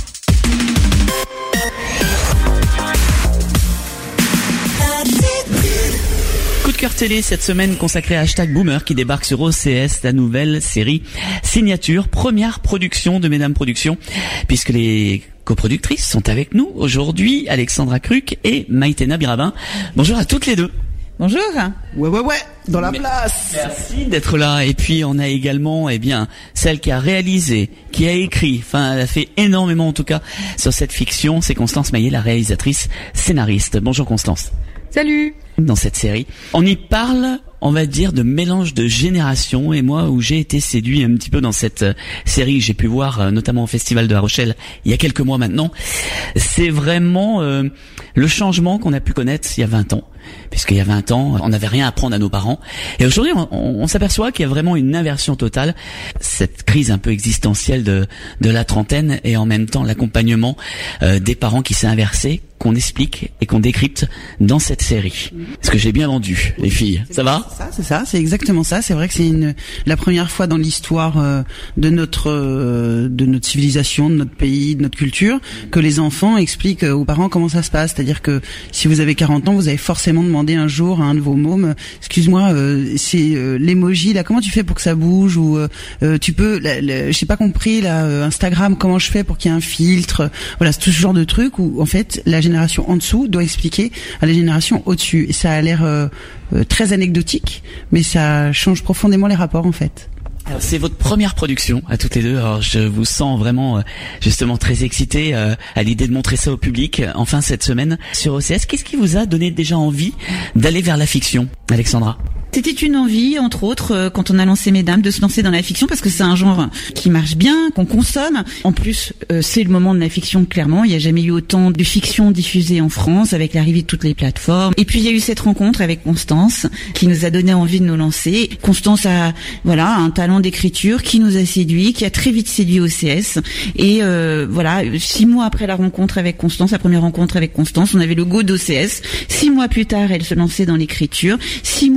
Speaker 4: Coup de cœur télé cette semaine consacré à Hashtag Boomer qui débarque sur O C S, la nouvelle série Signature, première production de Mesdames Productions, puisque les coproductrices sont avec nous aujourd'hui, Alexandra Cruc et Maïtena Birabin. Bonjour à toutes les deux.
Speaker 14: Bonjour.
Speaker 15: Ouais, ouais, ouais, dans la place.
Speaker 4: Merci d'être là. Et puis, on a également, eh bien, celle qui a réalisé, qui a écrit, enfin, elle a fait énormément, en tout cas, sur cette fiction. C'est Constance Maillet, la réalisatrice, scénariste. Bonjour, Constance.
Speaker 14: Salut.
Speaker 4: Dans cette série, on y parle, on va dire, de mélange de générations. Et moi, où j'ai été séduit un petit peu dans cette série, j'ai pu voir, notamment au Festival de La Rochelle, il y a quelques mois maintenant, c'est vraiment euh, le changement qu'on a pu connaître il y a vingt ans. Puisqu'il y a vingt ans, on n'avait rien à apprendre à nos parents. Et aujourd'hui, on, on s'aperçoit qu'il y a vraiment une inversion totale. Cette crise un peu existentielle de, de la trentaine et en même temps l'accompagnement euh, des parents qui s'est inversé, qu'on explique et qu'on décrypte dans cette série. Est-ce que j'ai bien vendu, les filles? Ça va?
Speaker 15: Ça, c'est ça, c'est exactement ça. C'est vrai que c'est une la première fois dans l'histoire euh, de notre euh, de notre civilisation, de notre pays, de notre culture, que les enfants expliquent aux parents comment ça se passe. C'est-à-dire que si vous avez quarante ans, vous avez forcément demandé un jour à un de vos mômes, excuse-moi, euh, c'est euh, l'emoji là, comment tu fais pour que ça bouge, ou euh, tu peux, la, la, j'ai pas compris là, euh, Instagram, comment je fais pour qu'il y ait un filtre. Voilà, c'est tout ce genre de trucs où en fait la génération en dessous doit expliquer à la génération au-dessus. Et ça a l'air euh, euh, très anecdotique, mais ça change profondément les rapports en fait.
Speaker 4: Alors, c'est votre première production à toutes les deux. Alors je vous sens vraiment euh, justement très excitée euh, à l'idée de montrer ça au public euh, enfin cette semaine sur O C S. Qu'est-ce qui vous a donné déjà envie d'aller vers la fiction, Alexandra?
Speaker 14: C'était une envie, entre autres, euh, quand on a lancé Mesdames, de se lancer dans la fiction, parce que c'est un genre qui marche bien, qu'on consomme. En plus, euh, c'est le moment de la fiction, clairement. Il n'y a jamais eu autant de fiction diffusée en France, avec l'arrivée de toutes les plateformes. Et puis, il y a eu cette rencontre avec Constance, qui nous a donné envie de nous lancer. Constance a, voilà, un talent d'écriture qui nous a séduit, qui a très vite séduit O C S. Et euh, voilà, six mois après la rencontre avec Constance, la première rencontre avec Constance, on avait le go d'O C S. Six mois plus tard, elle se lançait dans l'écriture. Six mois après,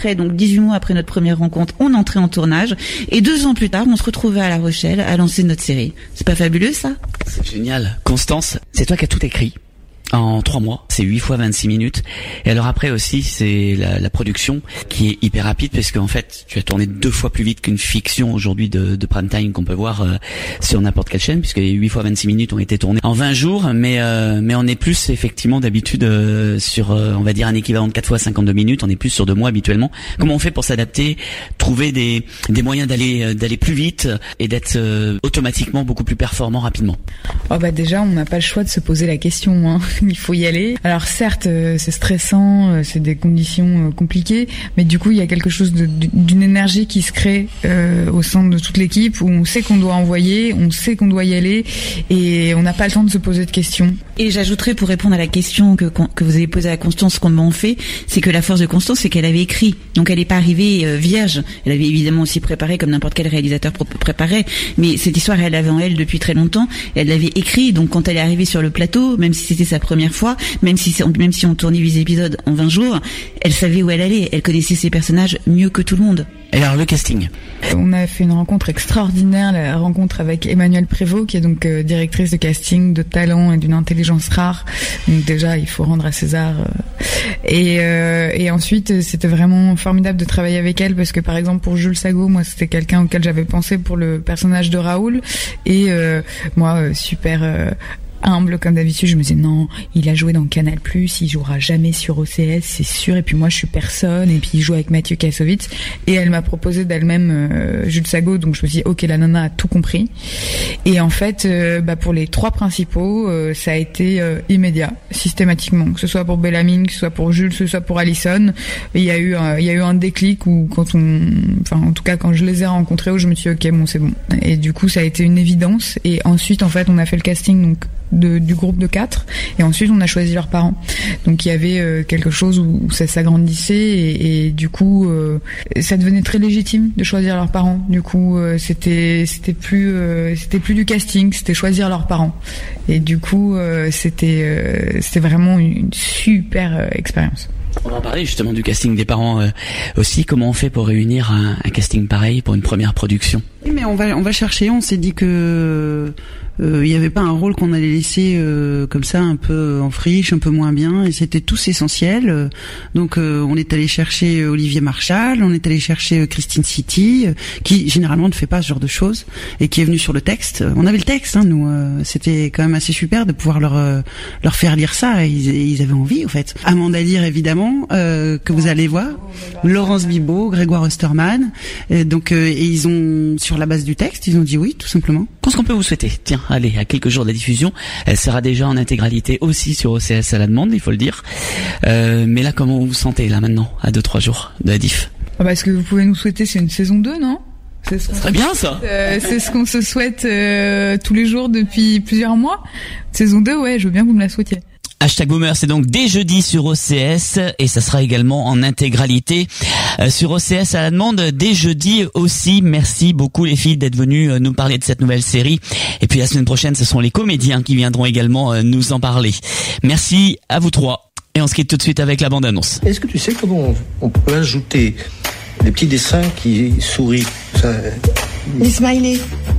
Speaker 14: après, donc dix-huit mois après notre première rencontre, on entrait en tournage. Et deux ans plus tard, on se retrouvait à La Rochelle à lancer notre série. C'est pas fabuleux, ça?
Speaker 4: C'est génial. Constance, c'est toi qui as tout écrit. En trois mois, c'est huit fois vingt-six minutes. Et alors après aussi, c'est la, la production qui est hyper rapide parce qu'en fait, tu as tourné deux fois plus vite qu'une fiction aujourd'hui de, de prime time qu'on peut voir euh, sur n'importe quelle chaîne, puisque les huit fois vingt-six minutes ont été tournées en vingt jours, mais euh, mais on est plus effectivement d'habitude euh, sur, euh, on va dire un équivalent de quatre fois cinquante-deux minutes. On est plus sur deux mois habituellement. Comment on fait pour s'adapter, trouver des des moyens d'aller d'aller plus vite et d'être euh, automatiquement beaucoup plus performant rapidement?
Speaker 16: Oh bah déjà, on n'a pas le choix de se poser la question, hein. Il faut y aller. Alors certes, euh, c'est stressant, euh, c'est des conditions euh, compliquées, mais du coup, il y a quelque chose de, d'une énergie qui se crée euh, au sein de toute l'équipe où on sait qu'on doit envoyer, on sait qu'on doit y aller et on n'a pas le temps de se poser de questions.
Speaker 14: Et j'ajouterais pour répondre à la question que que vous avez posée à Constance, comment on fait, c'est que la force de Constance, c'est qu'elle avait écrit. Donc elle n'est pas arrivée euh, vierge. Elle avait évidemment aussi préparé comme n'importe quel réalisateur préparait, mais cette histoire, elle l'avait en elle depuis très longtemps. Elle l'avait écrit. Donc quand elle est arrivée sur le plateau, même si c'était sa première fois, même si même si on tournait huit épisodes en vingt jours, elle savait où elle allait, elle connaissait ses personnages mieux que tout le monde.
Speaker 4: Et alors le casting?
Speaker 16: On a fait une rencontre extraordinaire, la rencontre avec Emmanuelle Prévost, qui est donc euh, directrice de casting, de talent et d'une intelligence rare. Donc déjà, il faut rendre à César. Euh, et, euh, et ensuite, c'était vraiment formidable de travailler avec elle parce que par exemple pour Jules Sago, moi c'était quelqu'un auquel j'avais pensé pour le personnage de Raoul et euh, moi euh, super euh, humble comme d'habitude, je me disais non, il a joué dans Canal plus, il jouera jamais sur O C S, c'est sûr, et puis moi je suis personne, et puis il joue avec Mathieu Kassovitz, et elle m'a proposé d'elle-même euh, Jules Sago, donc je me suis dit ok, la nana a tout compris, et en fait euh, bah, pour les trois principaux euh, ça a été euh, immédiat, systématiquement, que ce soit pour Bellamine, que ce soit pour Jules, que ce soit pour Alison, il y a eu un, il y a eu un déclic où quand on, enfin en tout cas quand je les ai rencontrés, où je me suis dit ok, bon c'est bon, et du coup ça a été une évidence, et ensuite en fait on a fait le casting donc De, du groupe de quatre et ensuite on a choisi leurs parents, donc il y avait euh, quelque chose où, où ça s'agrandissait et, et du coup euh, ça devenait très légitime de choisir leurs parents, du coup euh, c'était c'était plus euh, c'était plus du casting, c'était choisir leurs parents et du coup euh, c'était euh, c'était vraiment une super euh, expérience.
Speaker 4: On va en parler justement du casting des parents euh, aussi. Comment on fait pour réunir un, un casting pareil pour une première production?
Speaker 15: Oui, mais on va on va chercher. On s'est dit que il euh, y avait pas un rôle qu'on allait laisser euh, comme ça un peu en friche, un peu moins bien, et c'était tous essentiels. Donc euh, on est allé chercher Olivier Marchal, on est allé chercher Christine City, euh, qui généralement ne fait pas ce genre de choses et qui est venue sur le texte. On avait le texte, hein, nous. Euh, c'était quand même assez super de pouvoir leur euh, leur faire lire ça. Et ils, ils avaient envie, en fait. Amanda Lear, évidemment, euh, que vous allez voir, Laurence Bibot, Grégoire Osterman. Et donc euh, et ils ont, sur la base du texte, ils ont dit oui, tout simplement.
Speaker 4: Qu'est-ce qu'on peut vous souhaiter? Tiens. Allez, à quelques jours de la diffusion, elle sera déjà en intégralité aussi sur O C S à la demande, il faut le dire. Euh, mais là, comment vous vous sentez là maintenant, à deux trois jours de la diff?
Speaker 16: Ah bah, ce que vous pouvez nous souhaiter, c'est une saison deux, non? C'est ce
Speaker 4: ça serait bien ça.
Speaker 16: Euh, c'est ce qu'on se souhaite euh, tous les jours depuis plusieurs mois. Saison deux, ouais, je veux bien que vous me la souhaitiez.
Speaker 4: Hashtag Boomer, c'est donc dès jeudi sur O C S et ça sera également en intégralité euh, sur O C S à la demande dès jeudi aussi. Merci beaucoup les filles d'être venues euh, nous parler de cette nouvelle série. Et puis la semaine prochaine, ce sont les comédiens qui viendront également euh, nous en parler. Merci à vous trois. Et on se quitte tout de suite avec la bande-annonce.
Speaker 17: Est-ce que tu sais comment on, on peut ajouter des petits dessins qui sourient ça...
Speaker 18: Les smileys.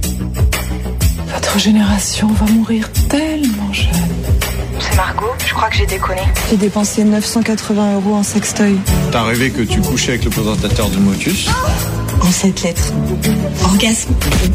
Speaker 18: Votre génération va mourir tellement jeune.
Speaker 19: C'est Margot, je crois que j'ai déconné.
Speaker 18: J'ai dépensé neuf cent quatre-vingts euros en sextoy.
Speaker 20: T'as rêvé que tu couchais avec le présentateur de Motus?
Speaker 18: En cette lettre. Orgasme.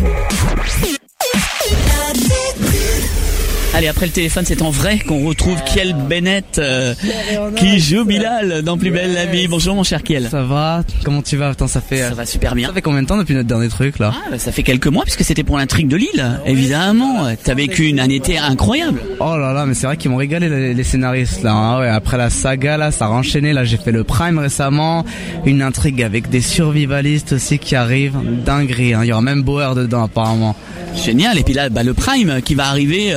Speaker 4: Allez, après le téléphone, c'est en vrai qu'on retrouve Kiel Bennett euh, qui joue Bilal dans Plus belle la vie. Bonjour mon cher Kiel.
Speaker 21: Ça va? Comment tu vas? Attends, ça fait...
Speaker 4: Ça va super bien.
Speaker 21: Ça fait combien de temps depuis notre dernier truc là?
Speaker 4: Ah, bah, ça fait quelques mois puisque c'était pour l'intrigue de Lille. Évidemment, t'as vécu une, un été incroyable.
Speaker 21: Oh là là, mais c'est vrai qu'ils m'ont régalé les, les scénaristes là. Hein. Ouais, après la saga là, ça a enchaîné. Là, j'ai fait le Prime récemment, une intrigue avec des survivalistes aussi qui arrivent. Dinguerie. Hein. Il y aura même Bauer dedans apparemment.
Speaker 4: Génial. Et puis là, bah, le Prime qui va arriver euh, très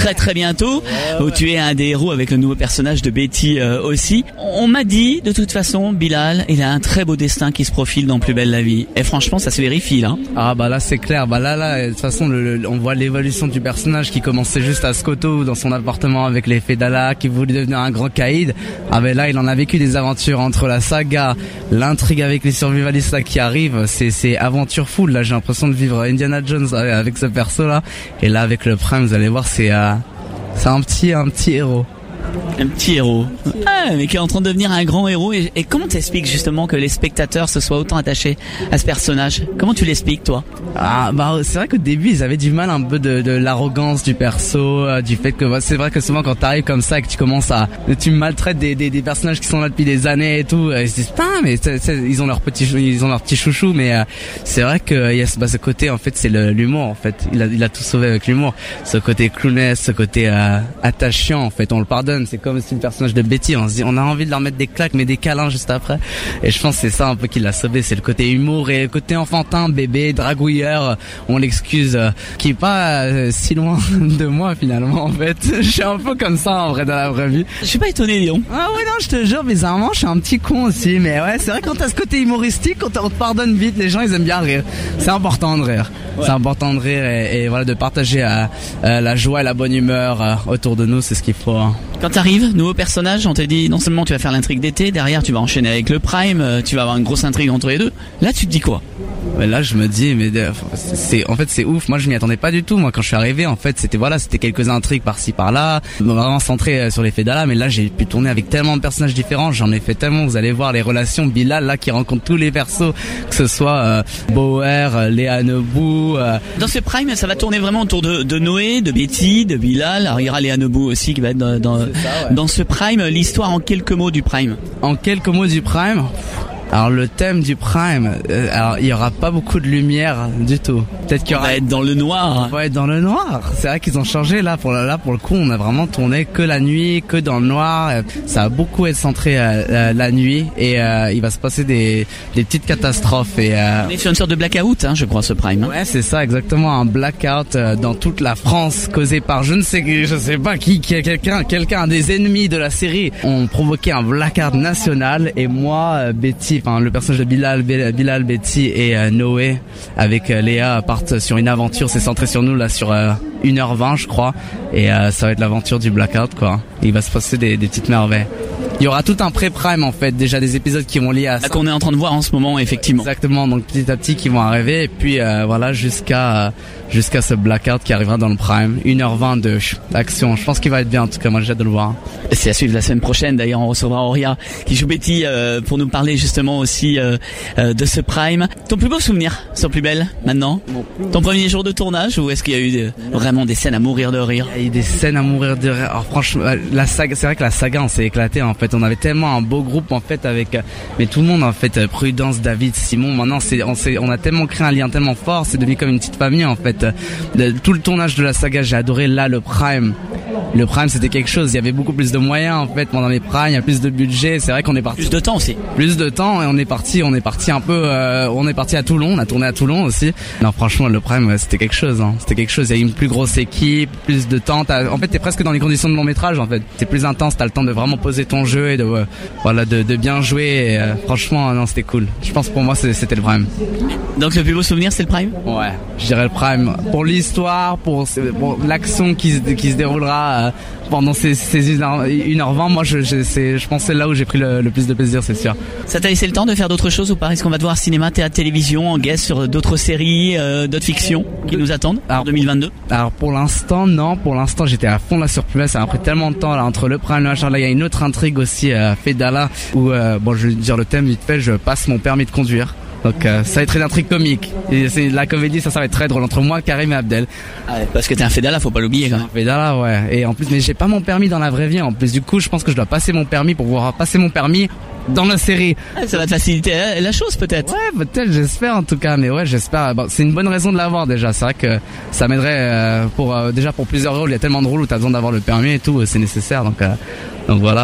Speaker 4: très très bientôt, ouais, où tu es un des héros avec le nouveau personnage de Betty euh, aussi. On m'a dit, de toute façon, Bilal, il a un très beau destin qui se profile dans Plus belle la vie. Et franchement, ça se vérifie là.
Speaker 21: Ah bah là c'est clair, bah là là, de toute façon, le, le, on voit l'évolution du personnage qui commençait juste à Skoto dans son appartement avec les Fedala, qui voulait devenir un grand caïd. Ah ben là, il en a vécu des aventures entre la saga, l'intrigue avec les survivalistes là qui arrivent, c'est c'est aventure full. Là, j'ai l'impression de vivre Indiana Jones avec ce perso là. Et là, avec le Prime, vous allez voir, c'est euh, c'est un petit un petit héros.
Speaker 4: Un petit héros. Ah, mais qui est en train de devenir un grand héros. Et, et comment t'expliques justement que les spectateurs se soient autant attachés à ce personnage? Comment tu l'expliques, toi?
Speaker 21: Ah, bah, c'est vrai qu'au début, ils avaient du mal un peu de, de l'arrogance du perso, euh, du fait que, c'est vrai que souvent quand t'arrives comme ça et que tu commences à, tu maltraites des, des, des personnages qui sont là depuis des années et tout, ils se disent, pas, mais c'est, c'est, ils ont leur petit, ils ont leur petit chouchou, mais euh, c'est vrai que, il y a bah, ce côté, en fait, c'est le, l'humour, en fait. Il a, il a tout sauvé avec l'humour. Ce côté clownesque, ce côté, euh, attachant, en fait, on le pardonne. C'est comme si le personnage de Betty, on se dit, on a envie de leur mettre des claques, mais des câlins juste après. Et je pense que c'est ça un peu qui l'a sauvé, c'est le côté humour et le côté enfantin, bébé, dragouilleur, on l'excuse, euh, qui est pas euh, si loin de moi finalement en fait. Je suis un peu comme ça en vrai dans la vraie vie.
Speaker 4: Je suis pas étonné, Léon.
Speaker 21: Ah ouais non, je te jure, bizarrement, je suis un petit con aussi, mais ouais, c'est vrai quand t'as ce côté humoristique, quand on te pardonne vite, les gens ils aiment bien rire. C'est important de rire. Ouais. C'est important de rire et, et voilà de partager euh, euh, la joie et la bonne humeur euh, autour de nous, c'est ce qu'il faut. Hein.
Speaker 4: Quand t'arrives, nouveau personnage, on te dit non seulement tu vas faire l'intrigue d'été, derrière tu vas enchaîner avec le Prime, tu vas avoir une grosse intrigue entre les deux. Là tu te dis quoi?
Speaker 21: Mais là je me dis mais c'est en fait c'est ouf. Moi je m'y attendais pas du tout. Moi quand je suis arrivé en fait c'était voilà c'était quelques intrigues par-ci par-là, vraiment centré sur les Fedala. Mais là j'ai pu tourner avec tellement de personnages différents. J'en ai fait tellement. Vous allez voir les relations Bilal là qui rencontre tous les persos, que ce soit euh, Bauer, Léa Nebou. Euh...
Speaker 4: Dans ce Prime ça va tourner vraiment autour de, de Noé, de Betty, de Bilal. Alors il y aura Léa Nebou aussi qui va être dans, dans, ça, ouais. dans ce Prime. L'histoire en quelques mots du Prime.
Speaker 21: En quelques mots du Prime. Alors le thème du Prime, euh, alors il y aura pas beaucoup de lumière du tout. Peut-être qu'il y aura...
Speaker 4: On va être dans le noir.
Speaker 21: On va être dans le noir. C'est vrai qu'ils ont changé là pour là pour le coup. On a vraiment tourné que la nuit, que dans le noir. Ça va beaucoup être centré euh, la nuit et euh, il va se passer des des petites catastrophes et. Euh...
Speaker 4: On est sur une sorte de blackout, hein, je crois, ce Prime. Hein.
Speaker 21: Ouais, c'est ça exactement, un blackout euh, dans toute la France causé par je ne sais je sais pas qui, qui quelqu'un quelqu'un des ennemis de la série ont provoqué un blackout national et moi euh, Betty. Enfin, le personnage de Bilal, Bilal, Betty et euh, Noé avec euh, Léa partent sur une aventure. C'est centré sur nous là sur euh, une heure vingt je crois et euh, ça va être l'aventure du blackout quoi. Et il va se passer des, des petites merveilles. Il y aura tout un pré-prime en fait, déjà des épisodes qui vont lier à ça.
Speaker 4: Là qu'on est en train de voir en ce moment effectivement.
Speaker 21: Exactement, donc petit à petit qui vont arriver et puis euh, voilà jusqu'à euh, jusqu'à ce blackout qui arrivera dans le prime. une heure vingt de action, je pense qu'il va être bien en tout cas, moi j'ai hâte de le voir.
Speaker 4: C'est à suivre la semaine prochaine d'ailleurs, on recevra Auria qui joue Betty euh, pour nous parler justement aussi euh, euh, de ce prime. Ton plus beau souvenir sur Plus belle maintenant? Ton premier jour de tournage ou est-ce qu'il y a eu de, vraiment des scènes à mourir de rire?
Speaker 21: Il y a eu des scènes à mourir de rire. Alors franchement, la saga, c'est vrai que la saga on s'est éclaté en fait. On avait tellement un beau groupe en fait avec mais tout le monde en fait, Prudence, David, Simon. Maintenant c'est on s'est on a tellement créé un lien tellement fort, c'est devenu comme une petite famille en fait. Le, tout le tournage de la saga, j'ai adoré. Là le prime. Le prime c'était quelque chose, il y avait beaucoup plus de moyens en fait pendant les primes, il y a plus de budget, c'est vrai qu'on est parti
Speaker 4: plus de temps aussi.
Speaker 21: Plus de temps et on est parti, on est parti un peu euh, on est parti à Toulon, on a tourné à Toulon aussi. Non franchement le prime ouais, c'était quelque chose hein. C'était quelque chose, il y a une plus grosse équipe, plus de temps, t'as, en fait t'es presque dans les conditions de long métrage en fait. C'est plus intense, t'as le temps de vraiment poser ton jeu et de euh, voilà de, de bien jouer et, euh, franchement non c'était cool. Je pense pour moi c'était le prime.
Speaker 4: Donc le plus beau souvenir c'est le prime?
Speaker 21: Ouais, je dirais le prime pour l'histoire, pour, pour l'action qui se, qui se déroulera euh, pendant ces, ces une heure vingt. Moi je, je, c'est, je pense que c'est là où j'ai pris le, le plus de plaisir, c'est sûr.
Speaker 4: Ça t'a laissé le temps de faire d'autres choses ou pas? Est-ce qu'on va te voir cinéma, théâtre, télévision, en guest sur d'autres séries, euh, d'autres fictions qui nous attendent en deux mille vingt-deux?
Speaker 21: Alors pour l'instant non, pour l'instant j'étais à fond là sur Plus belle, ça a pris tellement de temps là entre le prime et le machin. Là il y a une autre intrigue aussi euh, Fedala où euh, bon je vais dire le thème vite fait, je passe mon permis de conduire. Donc euh, ça va être une intrigue comique. Et c'est la comédie, ça ça va être très drôle entre moi, Karim et Abdel.
Speaker 4: Ah ouais, parce que t'es un Fedala, faut pas l'oublier quand même.
Speaker 21: Fedala ouais. Et en plus mais j'ai pas mon permis dans la vraie vie en plus. Du coup je pense que je dois passer mon permis pour pouvoir passer mon permis dans la série.
Speaker 4: Ah, ça va te faciliter la chose peut-être.
Speaker 21: Ouais peut-être, j'espère en tout cas. Mais ouais j'espère. Bon, c'est une bonne raison de l'avoir déjà. C'est vrai que ça m'aiderait euh, pour euh, déjà pour plusieurs rôles. Il y a tellement de rôles où t'as besoin d'avoir le permis et tout, c'est nécessaire. Donc euh, donc voilà.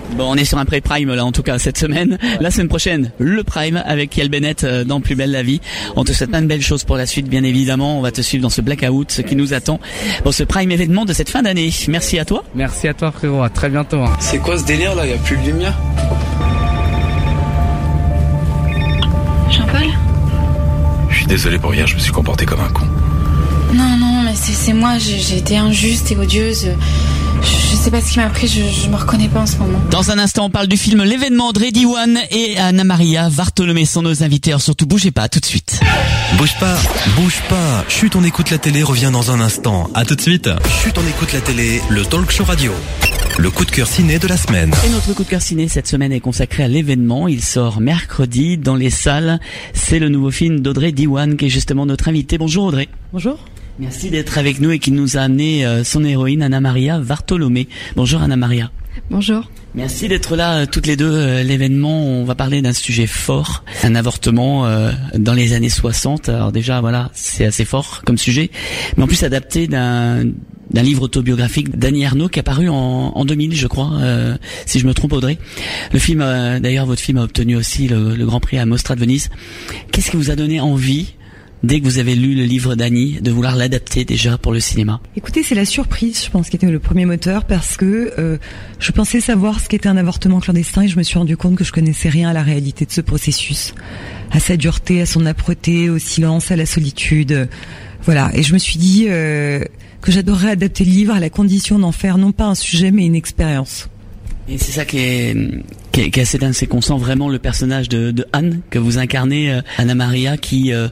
Speaker 4: Bon, on est sur un pré-prime là en tout cas cette semaine. La semaine prochaine, le prime avec Yael Bennett dans Plus belle la vie. On te souhaite plein de belles choses pour la suite, bien évidemment. On va te suivre dans ce blackout, ce qui nous attend pour ce prime événement de cette fin d'année. Merci à toi.
Speaker 21: Merci à toi frérot, à très bientôt. Hein.
Speaker 20: C'est quoi ce délire là? Y a plus de lumière?
Speaker 10: Jean-Paul?
Speaker 1: Je suis désolé pour hier, je me suis comporté comme un con.
Speaker 10: Non, non, mais c'est, c'est moi, j'ai, j'ai été injuste et odieuse. Je, je sais pas ce qui m'a pris, je, je me reconnais pas en ce moment.
Speaker 4: Dans un instant, on parle du film L'événement. Audrey Diwan et Anna Maria Vartolomé sont nos invités. Alors surtout, bougez pas, tout de suite.
Speaker 1: Bouge pas, bouge pas. Chut, on écoute la télé, revient dans un instant. À tout de suite. Chut, on écoute la télé, le talk show radio. Le coup de cœur ciné de la semaine.
Speaker 4: Et notre coup de cœur ciné cette semaine est consacré à L'événement. Il sort mercredi dans les salles. C'est le nouveau film d'Audrey Diwan qui est justement notre invitée. Bonjour Audrey.
Speaker 5: Bonjour.
Speaker 4: Merci d'être avec nous et qui nous a amené euh, son héroïne Anna Maria Vartolomé. Bonjour Anna Maria.
Speaker 3: Bonjour.
Speaker 4: Merci d'être là euh, toutes les deux. Euh, L'événement, on va parler d'un sujet fort, un avortement euh, dans les années soixante. Alors déjà voilà, c'est assez fort comme sujet, mais en plus adapté d'un d'un livre autobiographique d'Annie Ernaux qui est apparu en, en deux mille, je crois, euh, si je me trompe Audrey. Le film, euh, d'ailleurs votre film a obtenu aussi le, le Grand Prix à Mostra de Venise. Qu'est-ce qui vous a donné envie, dès que vous avez lu le livre d'Annie, de vouloir l'adapter déjà pour le cinéma?
Speaker 3: Écoutez, c'est la surprise, je pense, qui était le premier moteur, parce que euh, je pensais savoir ce qu'était un avortement clandestin et je me suis rendu compte que je connaissais rien à la réalité de ce processus, à sa dureté, à son âpreté, au silence, à la solitude. Euh, voilà, et je me suis dit euh, que j'adorerais adapter le livre à la condition d'en faire non pas un sujet mais une expérience.
Speaker 4: Et c'est ça qui est, qui est, qui est assez dingue, c'est qu'on sent vraiment le personnage de, de Anne que vous incarnez, euh, Anna Maria, qui euh,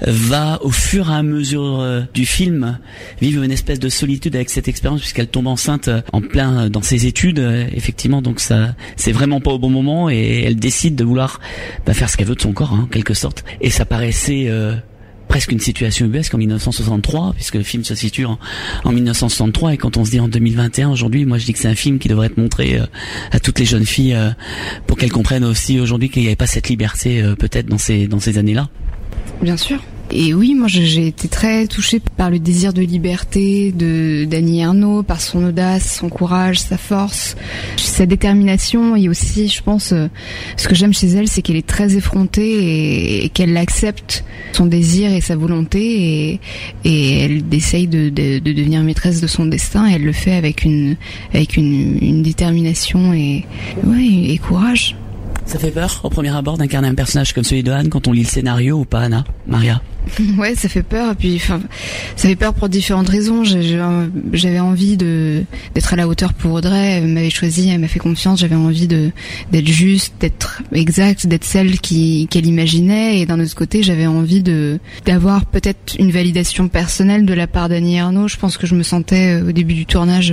Speaker 4: va au fur et à mesure euh, du film vivre une espèce de solitude avec cette expérience, puisqu'elle tombe enceinte euh, en plein euh, dans ses études, euh, effectivement. Donc ça, c'est vraiment pas au bon moment et elle décide de vouloir bah, faire ce qu'elle veut de son corps, hein, en quelque sorte. Et ça paraissait euh, presque une situation ubuesque en mille neuf cent soixante-trois, puisque le film se situe en, en mille neuf cent soixante-trois, et quand on se dit en deux mille vingt et un aujourd'hui, moi je dis que c'est un film qui devrait être montré euh, à toutes les jeunes filles euh, pour qu'elles comprennent aussi aujourd'hui qu'il n'y avait pas cette liberté euh, peut-être dans ces dans ces années-là.
Speaker 3: Bien sûr. Et oui, moi j'ai été très touchée par le désir de liberté de d'Annie Ernaux, par son audace, son courage, sa force, sa détermination, et aussi, je pense, euh, ce que j'aime chez elle, c'est qu'elle est très effrontée et, et qu'elle accepte son désir et sa volonté, et, et elle essaye de, de, de devenir maîtresse de son destin, et elle le fait avec une avec une, une détermination et ouais et courage.
Speaker 4: Ça fait peur au premier abord d'incarner un personnage comme celui de Anne quand on lit le scénario, ou pas, Anna Maria?
Speaker 3: Ouais, ça fait peur, et puis enfin, ça fait peur pour différentes raisons. J'ai, j'avais envie de d'être à la hauteur pour Audrey. Elle m'avait choisi, elle m'a fait confiance. J'avais envie de d'être juste, d'être exacte, d'être celle qui qu'elle imaginait. Et d'un autre côté, j'avais envie de d'avoir peut-être une validation personnelle de la part d'Annie Ernaux. Je pense que je me sentais au début du tournage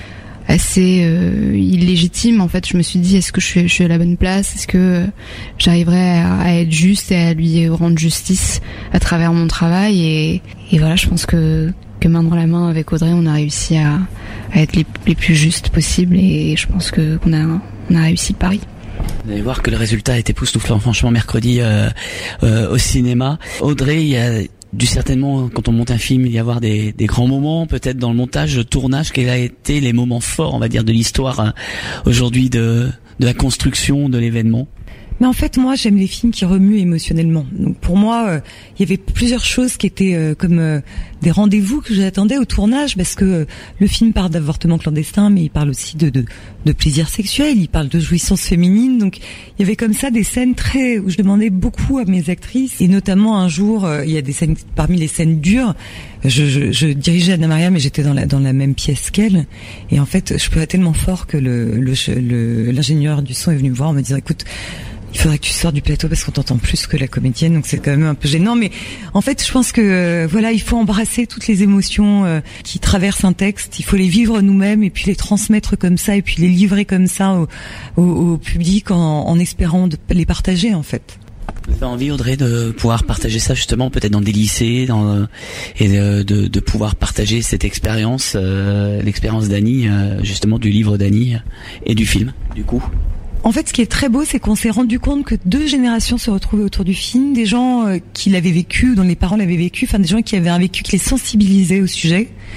Speaker 3: assez euh, illégitime. En fait, je me suis dit, est-ce que je suis, je suis à la bonne place? Est-ce que euh, j'arriverai à, à être juste et à lui rendre justice à travers mon travail? Et, et voilà, je pense que, que main dans la main avec Audrey, on a réussi à, à être les, les plus justes possibles, et je pense que qu'on a, on a réussi le pari.
Speaker 4: Vous allez voir que le résultat est époustouflant, franchement, mercredi euh, euh, au cinéma. Audrey, il y a dû certainement, quand on monte un film, il y avoir des, des grands moments, peut-être dans le montage, le tournage, quels a été les moments forts, on va dire, de l'histoire hein, aujourd'hui de, de la construction de l'événement?
Speaker 3: Mais en fait, moi, j'aime les films qui remuent émotionnellement. Donc, pour moi, euh, il y avait plusieurs choses qui étaient euh, comme euh, des rendez-vous que j'attendais au tournage, parce que euh, le film parle d'avortement clandestin, mais il parle aussi de, de, de plaisir sexuel, il parle de jouissance féminine. Donc, il y avait comme ça des scènes très où je demandais beaucoup à mes actrices, et notamment un jour, euh, il y a des scènes parmi les scènes dures. Je, je, je dirigeais Anna Maria, mais j'étais dans la dans la même pièce qu'elle, et en fait, je pleurais tellement fort que le, le, le l'ingénieur du son est venu me voir en me disant, écoute, il faudrait que tu sors du plateau parce qu'on t'entend plus que la comédienne, donc c'est quand même un peu gênant. Mais en fait, je pense que euh, voilà, il faut embrasser toutes les émotions euh, qui traversent un texte. Il faut les vivre nous-mêmes et puis les transmettre comme ça, et puis les livrer comme ça au, au, au public en, en espérant de les partager en fait.
Speaker 4: Vous avez envie, Audrey, de pouvoir partager ça justement, peut-être dans des lycées, dans, euh, et de, de, de pouvoir partager cette expérience, euh, l'expérience d'Annie, euh, justement du livre d'Annie et du film, du coup.
Speaker 3: En fait, ce qui est très beau, c'est qu'on s'est rendu compte que deux générations se retrouvaient autour du film, des gens euh, qui l'avaient vécu, dont les parents l'avaient vécu, enfin des gens qui avaient un vécu qui les sensibilisait au sujet,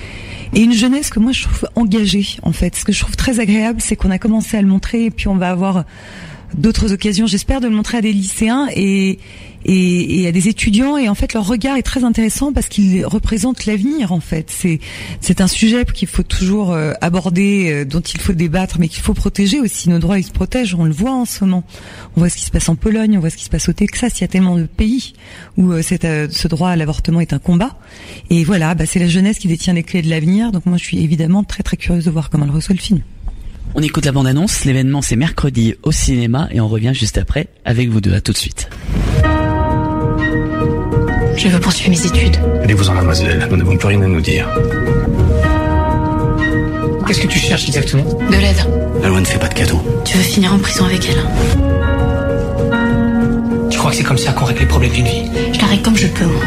Speaker 3: et une jeunesse que moi je trouve engagée en fait. Ce que je trouve très agréable, c'est qu'on a commencé à le montrer et puis on va avoir d'autres occasions, j'espère, de le montrer à des lycéens et, et, et à des étudiants. Et en fait, leur regard est très intéressant parce qu'il représente l'avenir. En fait, c'est c'est un sujet qu'il faut toujours euh, aborder, euh, dont il faut débattre, mais qu'il faut protéger aussi. Nos droits, ils se protègent. On le voit en ce moment. On voit ce qui se passe en Pologne, on voit ce qui se passe au Texas. Il y a tellement de pays où euh, cette, euh, ce droit à l'avortement est un combat. Et voilà, bah, c'est la jeunesse qui détient les clés de l'avenir. Donc moi, je suis évidemment très très curieuse de voir comment elle reçoit le film.
Speaker 4: On écoute la bande-annonce, l'événement c'est mercredi au cinéma et on revient juste après avec vous deux. À tout de suite.
Speaker 10: Je veux poursuivre mes études.
Speaker 13: Allez-vous-en, mademoiselle, nous n'avons plus rien à nous dire.
Speaker 7: Qu'est-ce que tu cherches exactement?
Speaker 10: De l'aide.
Speaker 13: La loi ne fait pas de cadeaux.
Speaker 10: Tu veux finir en prison avec elle?
Speaker 7: Tu crois que c'est comme ça qu'on règle les problèmes d'une vie?
Speaker 10: Je la règle comme je peux, moi.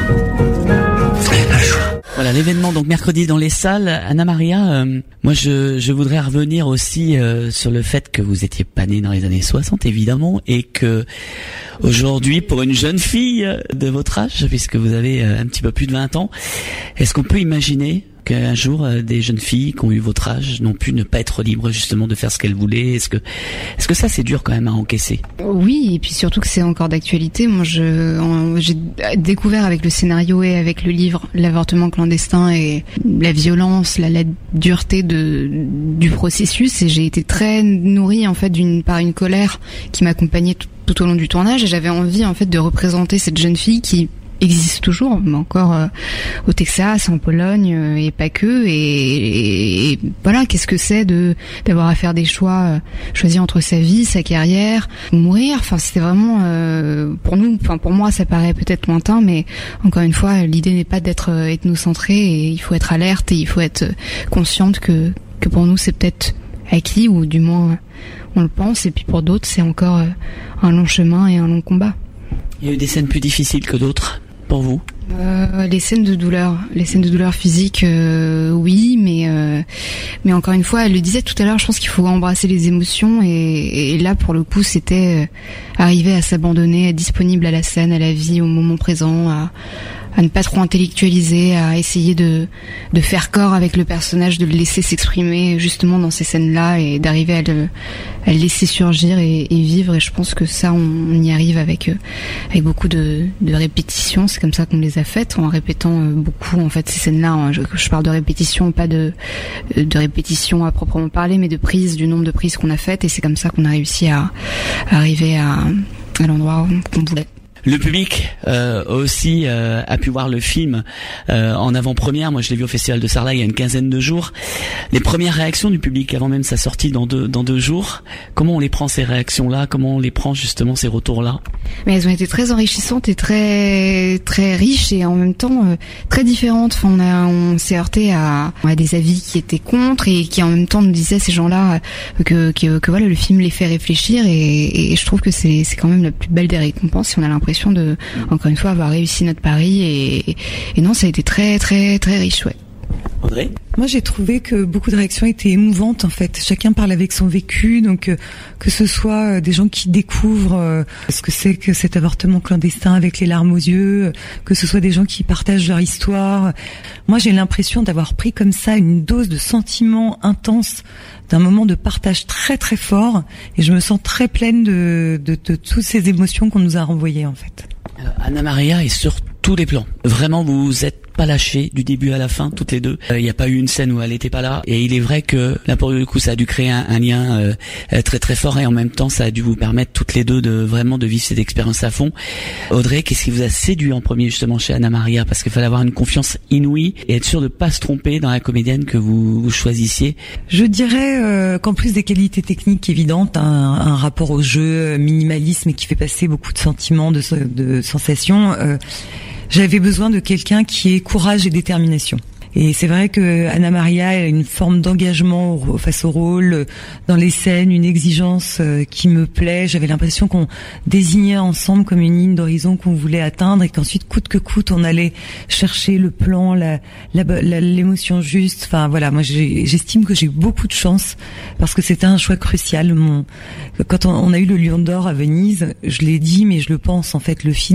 Speaker 13: Vous n'avez pas le choix.
Speaker 4: Voilà l'événement donc mercredi dans les salles. Anna Maria, euh, moi je, je voudrais revenir aussi euh, sur le fait que vous étiez pas née dans les années soixante évidemment et que aujourd'hui pour une jeune fille de votre âge, puisque vous avez euh, un petit peu plus de vingt ans, est-ce qu'on peut imaginer qu'un jour euh, des jeunes filles qui ont eu votre âge n'ont pu ne pas être libres justement de faire ce qu'elles voulaient? Est-ce que est-ce que ça c'est dur quand même à encaisser?
Speaker 22: Oui, et puis surtout que c'est encore d'actualité. Moi, je en, j'ai découvert avec le scénario et avec le livre l'avortement clandestin et la violence, la, la dureté de du processus, et j'ai été très nourrie en fait d'une par une colère qui m'accompagnait tout, tout au long du tournage, et j'avais envie en fait de représenter cette jeune fille qui existe toujours, mais encore euh, au Texas, en Pologne, euh, et pas que. Et, et, et voilà, qu'est-ce que c'est de d'avoir à faire des choix, euh, choisir entre sa vie, sa carrière, mourir. Enfin, c'était vraiment euh, pour nous, enfin pour moi, ça paraît peut-être lointain, mais encore une fois, l'idée n'est pas d'être euh, ethnocentré, et il faut être alerte et il faut être consciente que que pour nous, c'est peut-être acquis, ou du moins on le pense, et puis pour d'autres, c'est encore euh, un long chemin et un long combat.
Speaker 4: Il y a eu des scènes plus difficiles que d'autres pour vous?
Speaker 22: Euh, les scènes de douleur, les scènes de douleur physique, euh, oui, mais euh, mais encore une fois, elle le disait tout à l'heure, je pense qu'il faut embrasser les émotions, et, et là pour le coup, c'était euh, arriver à s'abandonner, être disponible à la scène, à la vie, au moment présent, à à ne pas trop intellectualiser, à essayer de de faire corps avec le personnage, de le laisser s'exprimer justement dans ces scènes-là, et d'arriver à le, à le laisser surgir et, et vivre. Et je pense que ça, on, on y arrive avec euh, avec beaucoup de, de répétitions. C'est comme ça qu'on les a faites, en répétant euh, beaucoup en fait ces scènes-là. Hein. Je, je parle de répétition, pas de de répétition à proprement parler, mais de prise, du nombre de prises qu'on a faites. Et c'est comme ça qu'on a réussi à, à arriver à à l'endroit qu'on voulait.
Speaker 4: Le public euh, aussi euh, a pu voir le film euh, en avant-première. Moi, je l'ai vu au Festival de Sarlat il y a une quinzaine de jours. Les premières réactions du public avant même sa sortie dans deux dans deux jours. Comment on les prend ces réactions-là? Comment on les prend justement ces retours-là?
Speaker 22: Mais elles ont été très enrichissantes et très très riches, et en même temps euh, très différentes. Enfin, on a on s'est heurté à, à des avis qui étaient contre, et qui en même temps nous disaient, ces gens-là, euh, que, que que voilà, le film les fait réfléchir, et, et je trouve que c'est c'est quand même la plus belle des récompenses, si on a l'impression de, encore une fois, avoir réussi notre pari, et, et non, ça a été très très très riche, ouais.
Speaker 4: Audrey?
Speaker 3: Moi, j'ai trouvé que beaucoup de réactions étaient émouvantes, en fait. Chacun parle avec son vécu, donc euh, que ce soit euh, des gens qui découvrent euh, ce que c'est que cet avortement clandestin avec les larmes aux yeux, euh, que ce soit des gens qui partagent leur histoire. Moi, j'ai l'impression d'avoir pris comme ça une dose de sentiments intenses, d'un moment de partage très très fort, et je me sens très pleine de, de, de toutes ces émotions qu'on nous a renvoyées, en fait.
Speaker 4: Alors, Anna Maria est sur tous les plans. Vraiment, vous êtes pas lâchés du début à la fin, toutes les deux. Il euh, n'y a pas eu une scène où elle était pas là. Et il est vrai que là, pour le coup, ça a dû créer un, un lien euh, très très fort, et en même temps, ça a dû vous permettre toutes les deux de vraiment de vivre cette expérience à fond. Audrey, qu'est-ce qui vous a séduit en premier justement chez Anna Maria? Parce qu'il fallait avoir une confiance inouïe et être sûr de pas se tromper dans la comédienne que vous, vous choisissiez.
Speaker 3: Je dirais euh, qu'en plus des qualités techniques évidentes, un, un rapport au jeu minimaliste, mais qui fait passer beaucoup de sentiments, de, de sensations. Euh, J'avais besoin de quelqu'un qui ait courage et détermination. Et c'est vrai que Anna Maria a une forme d'engagement face au rôle, dans les scènes, une exigence qui me plaît. J'avais l'impression qu'on désignait ensemble comme une ligne d'horizon qu'on voulait atteindre, et qu'ensuite, coûte que coûte, on allait chercher le plan, la, la, la, l'émotion juste. Enfin voilà, moi j'ai, j'estime que j'ai eu beaucoup de chance, parce que c'était un choix crucial. Mon, quand on, on a eu le Lion d'Or à Venise, je l'ai dit, mais je le pense, en fait, le film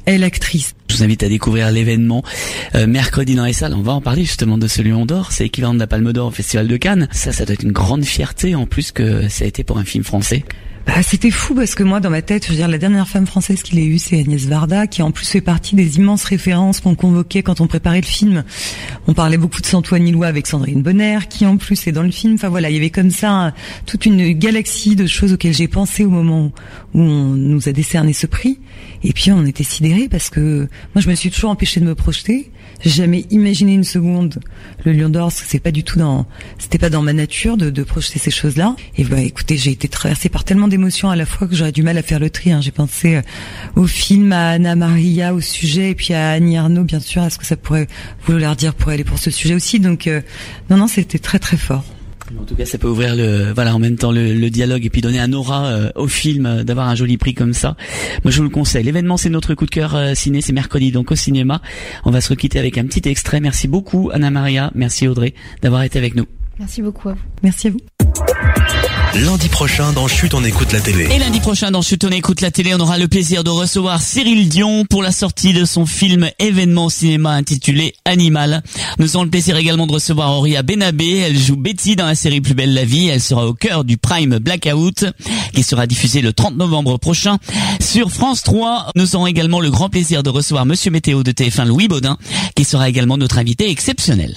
Speaker 3: est l'actrice.
Speaker 4: Je vous invite à découvrir l'événement euh, mercredi dans les salles. On va en parler justement de ce Lion d'Or. C'est équivalent de la Palme d'Or au Festival de Cannes. Ça, ça doit être une grande fierté en plus que ça a été pour un film français.
Speaker 3: Bah, c'était fou parce que moi, dans ma tête, je veux dire, la dernière femme française qu'il ait eue, c'est Agnès Varda, qui en plus fait partie des immenses références qu'on convoquait quand on préparait le film. On parlait beaucoup de Santoine Illois avec Sandrine Bonner, qui en plus est dans le film. Enfin voilà, il y avait comme ça toute une galaxie de choses auxquelles j'ai pensé au moment où on nous a décerné ce prix. Et puis on était sidérés parce que moi, je me suis toujours empêchée de me projeter. J'ai jamais imaginé une seconde le Lion d'Or, parce que c'est pas du tout dans, c'était pas dans ma nature de, de projeter ces choses-là. Et bah, écoutez, j'ai été traversée par tellement d'émotions à la fois que j'aurais du mal à faire le tri. Hein. J'ai pensé euh, au film, à Anna Maria, au sujet, et puis à Annie Arnaud, bien sûr, à ce que ça pourrait vouloir dire pour aller pour ce sujet aussi. Donc, euh, non, non, c'était très, très fort.
Speaker 4: En tout cas, ça peut ouvrir le, voilà, en même temps le, le dialogue et puis donner un aura euh, au film, euh, d'avoir un joli prix comme ça. Moi, je vous le conseille. L'événement, c'est notre coup de cœur euh, ciné, c'est mercredi donc au cinéma. On va se requitter avec un petit extrait. Merci beaucoup Anna Maria, merci Audrey d'avoir été avec nous.
Speaker 22: Merci beaucoup à vous.
Speaker 3: Merci à vous.
Speaker 1: Lundi prochain dans Chut, on écoute la télé.
Speaker 4: Et lundi prochain dans Chut, on écoute la télé, on aura le plaisir de recevoir Cyril Dion pour la sortie de son film événement au cinéma intitulé Animal. Nous aurons le plaisir également de recevoir Auria Benabé. Elle joue Betty dans la série Plus belle la vie. Elle sera au cœur du Prime Blackout qui sera diffusé le trente novembre prochain sur France trois. Nous aurons également le grand plaisir de recevoir Monsieur Météo de T F un, Louis Baudin, qui sera également notre invité exceptionnel.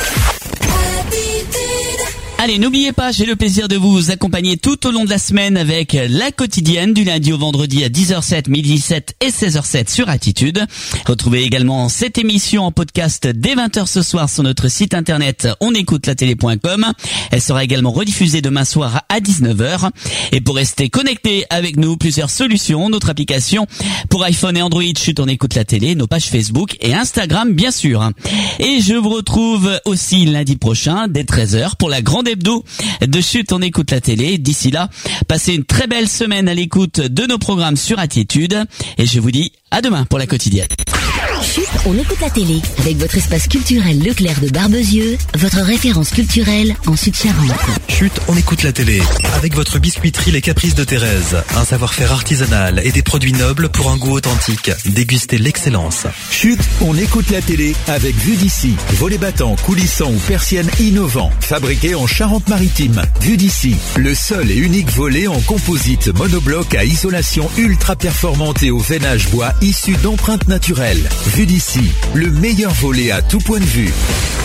Speaker 4: Allez, n'oubliez pas, j'ai le plaisir de vous accompagner tout au long de la semaine avec la quotidienne du lundi au vendredi à dix heures zéro sept, midi sept et seize heures sept sur Attitude. Retrouvez également cette émission en podcast dès vingt heures ce soir sur notre site internet onécoutelatélé point com. Elle sera également rediffusée demain soir à dix-neuf heures. Et pour rester connecté avec nous, plusieurs solutions, notre application pour iPhone et Android, Chut, on écoute la télé, nos pages Facebook et Instagram bien sûr. Et je vous retrouve aussi lundi prochain dès treize heures pour la grande hebdo de Chut, on écoute la télé. D'ici là, passez une très belle semaine à l'écoute de nos programmes sur Attitude et je vous dis à demain pour la quotidienne.
Speaker 2: Chut, on écoute la télé avec votre espace culturel Leclerc de Barbezieux, votre référence culturelle en Sud-Charente.
Speaker 1: Chut, on écoute la télé avec votre biscuiterie Les Caprices de Thérèse, un savoir-faire artisanal et des produits nobles pour un goût authentique. Dégustez l'excellence.
Speaker 6: Chut, on écoute la télé avec Vue d'ici, volets battants, coulissants ou persiennes innovants, fabriqués en Charente-Maritime. Vue d'ici, le seul et unique volet en composite monobloc à isolation ultra performante et au veinage bois issu d'empreintes naturelles. Vue d'ici, le meilleur volet à tout point de vue.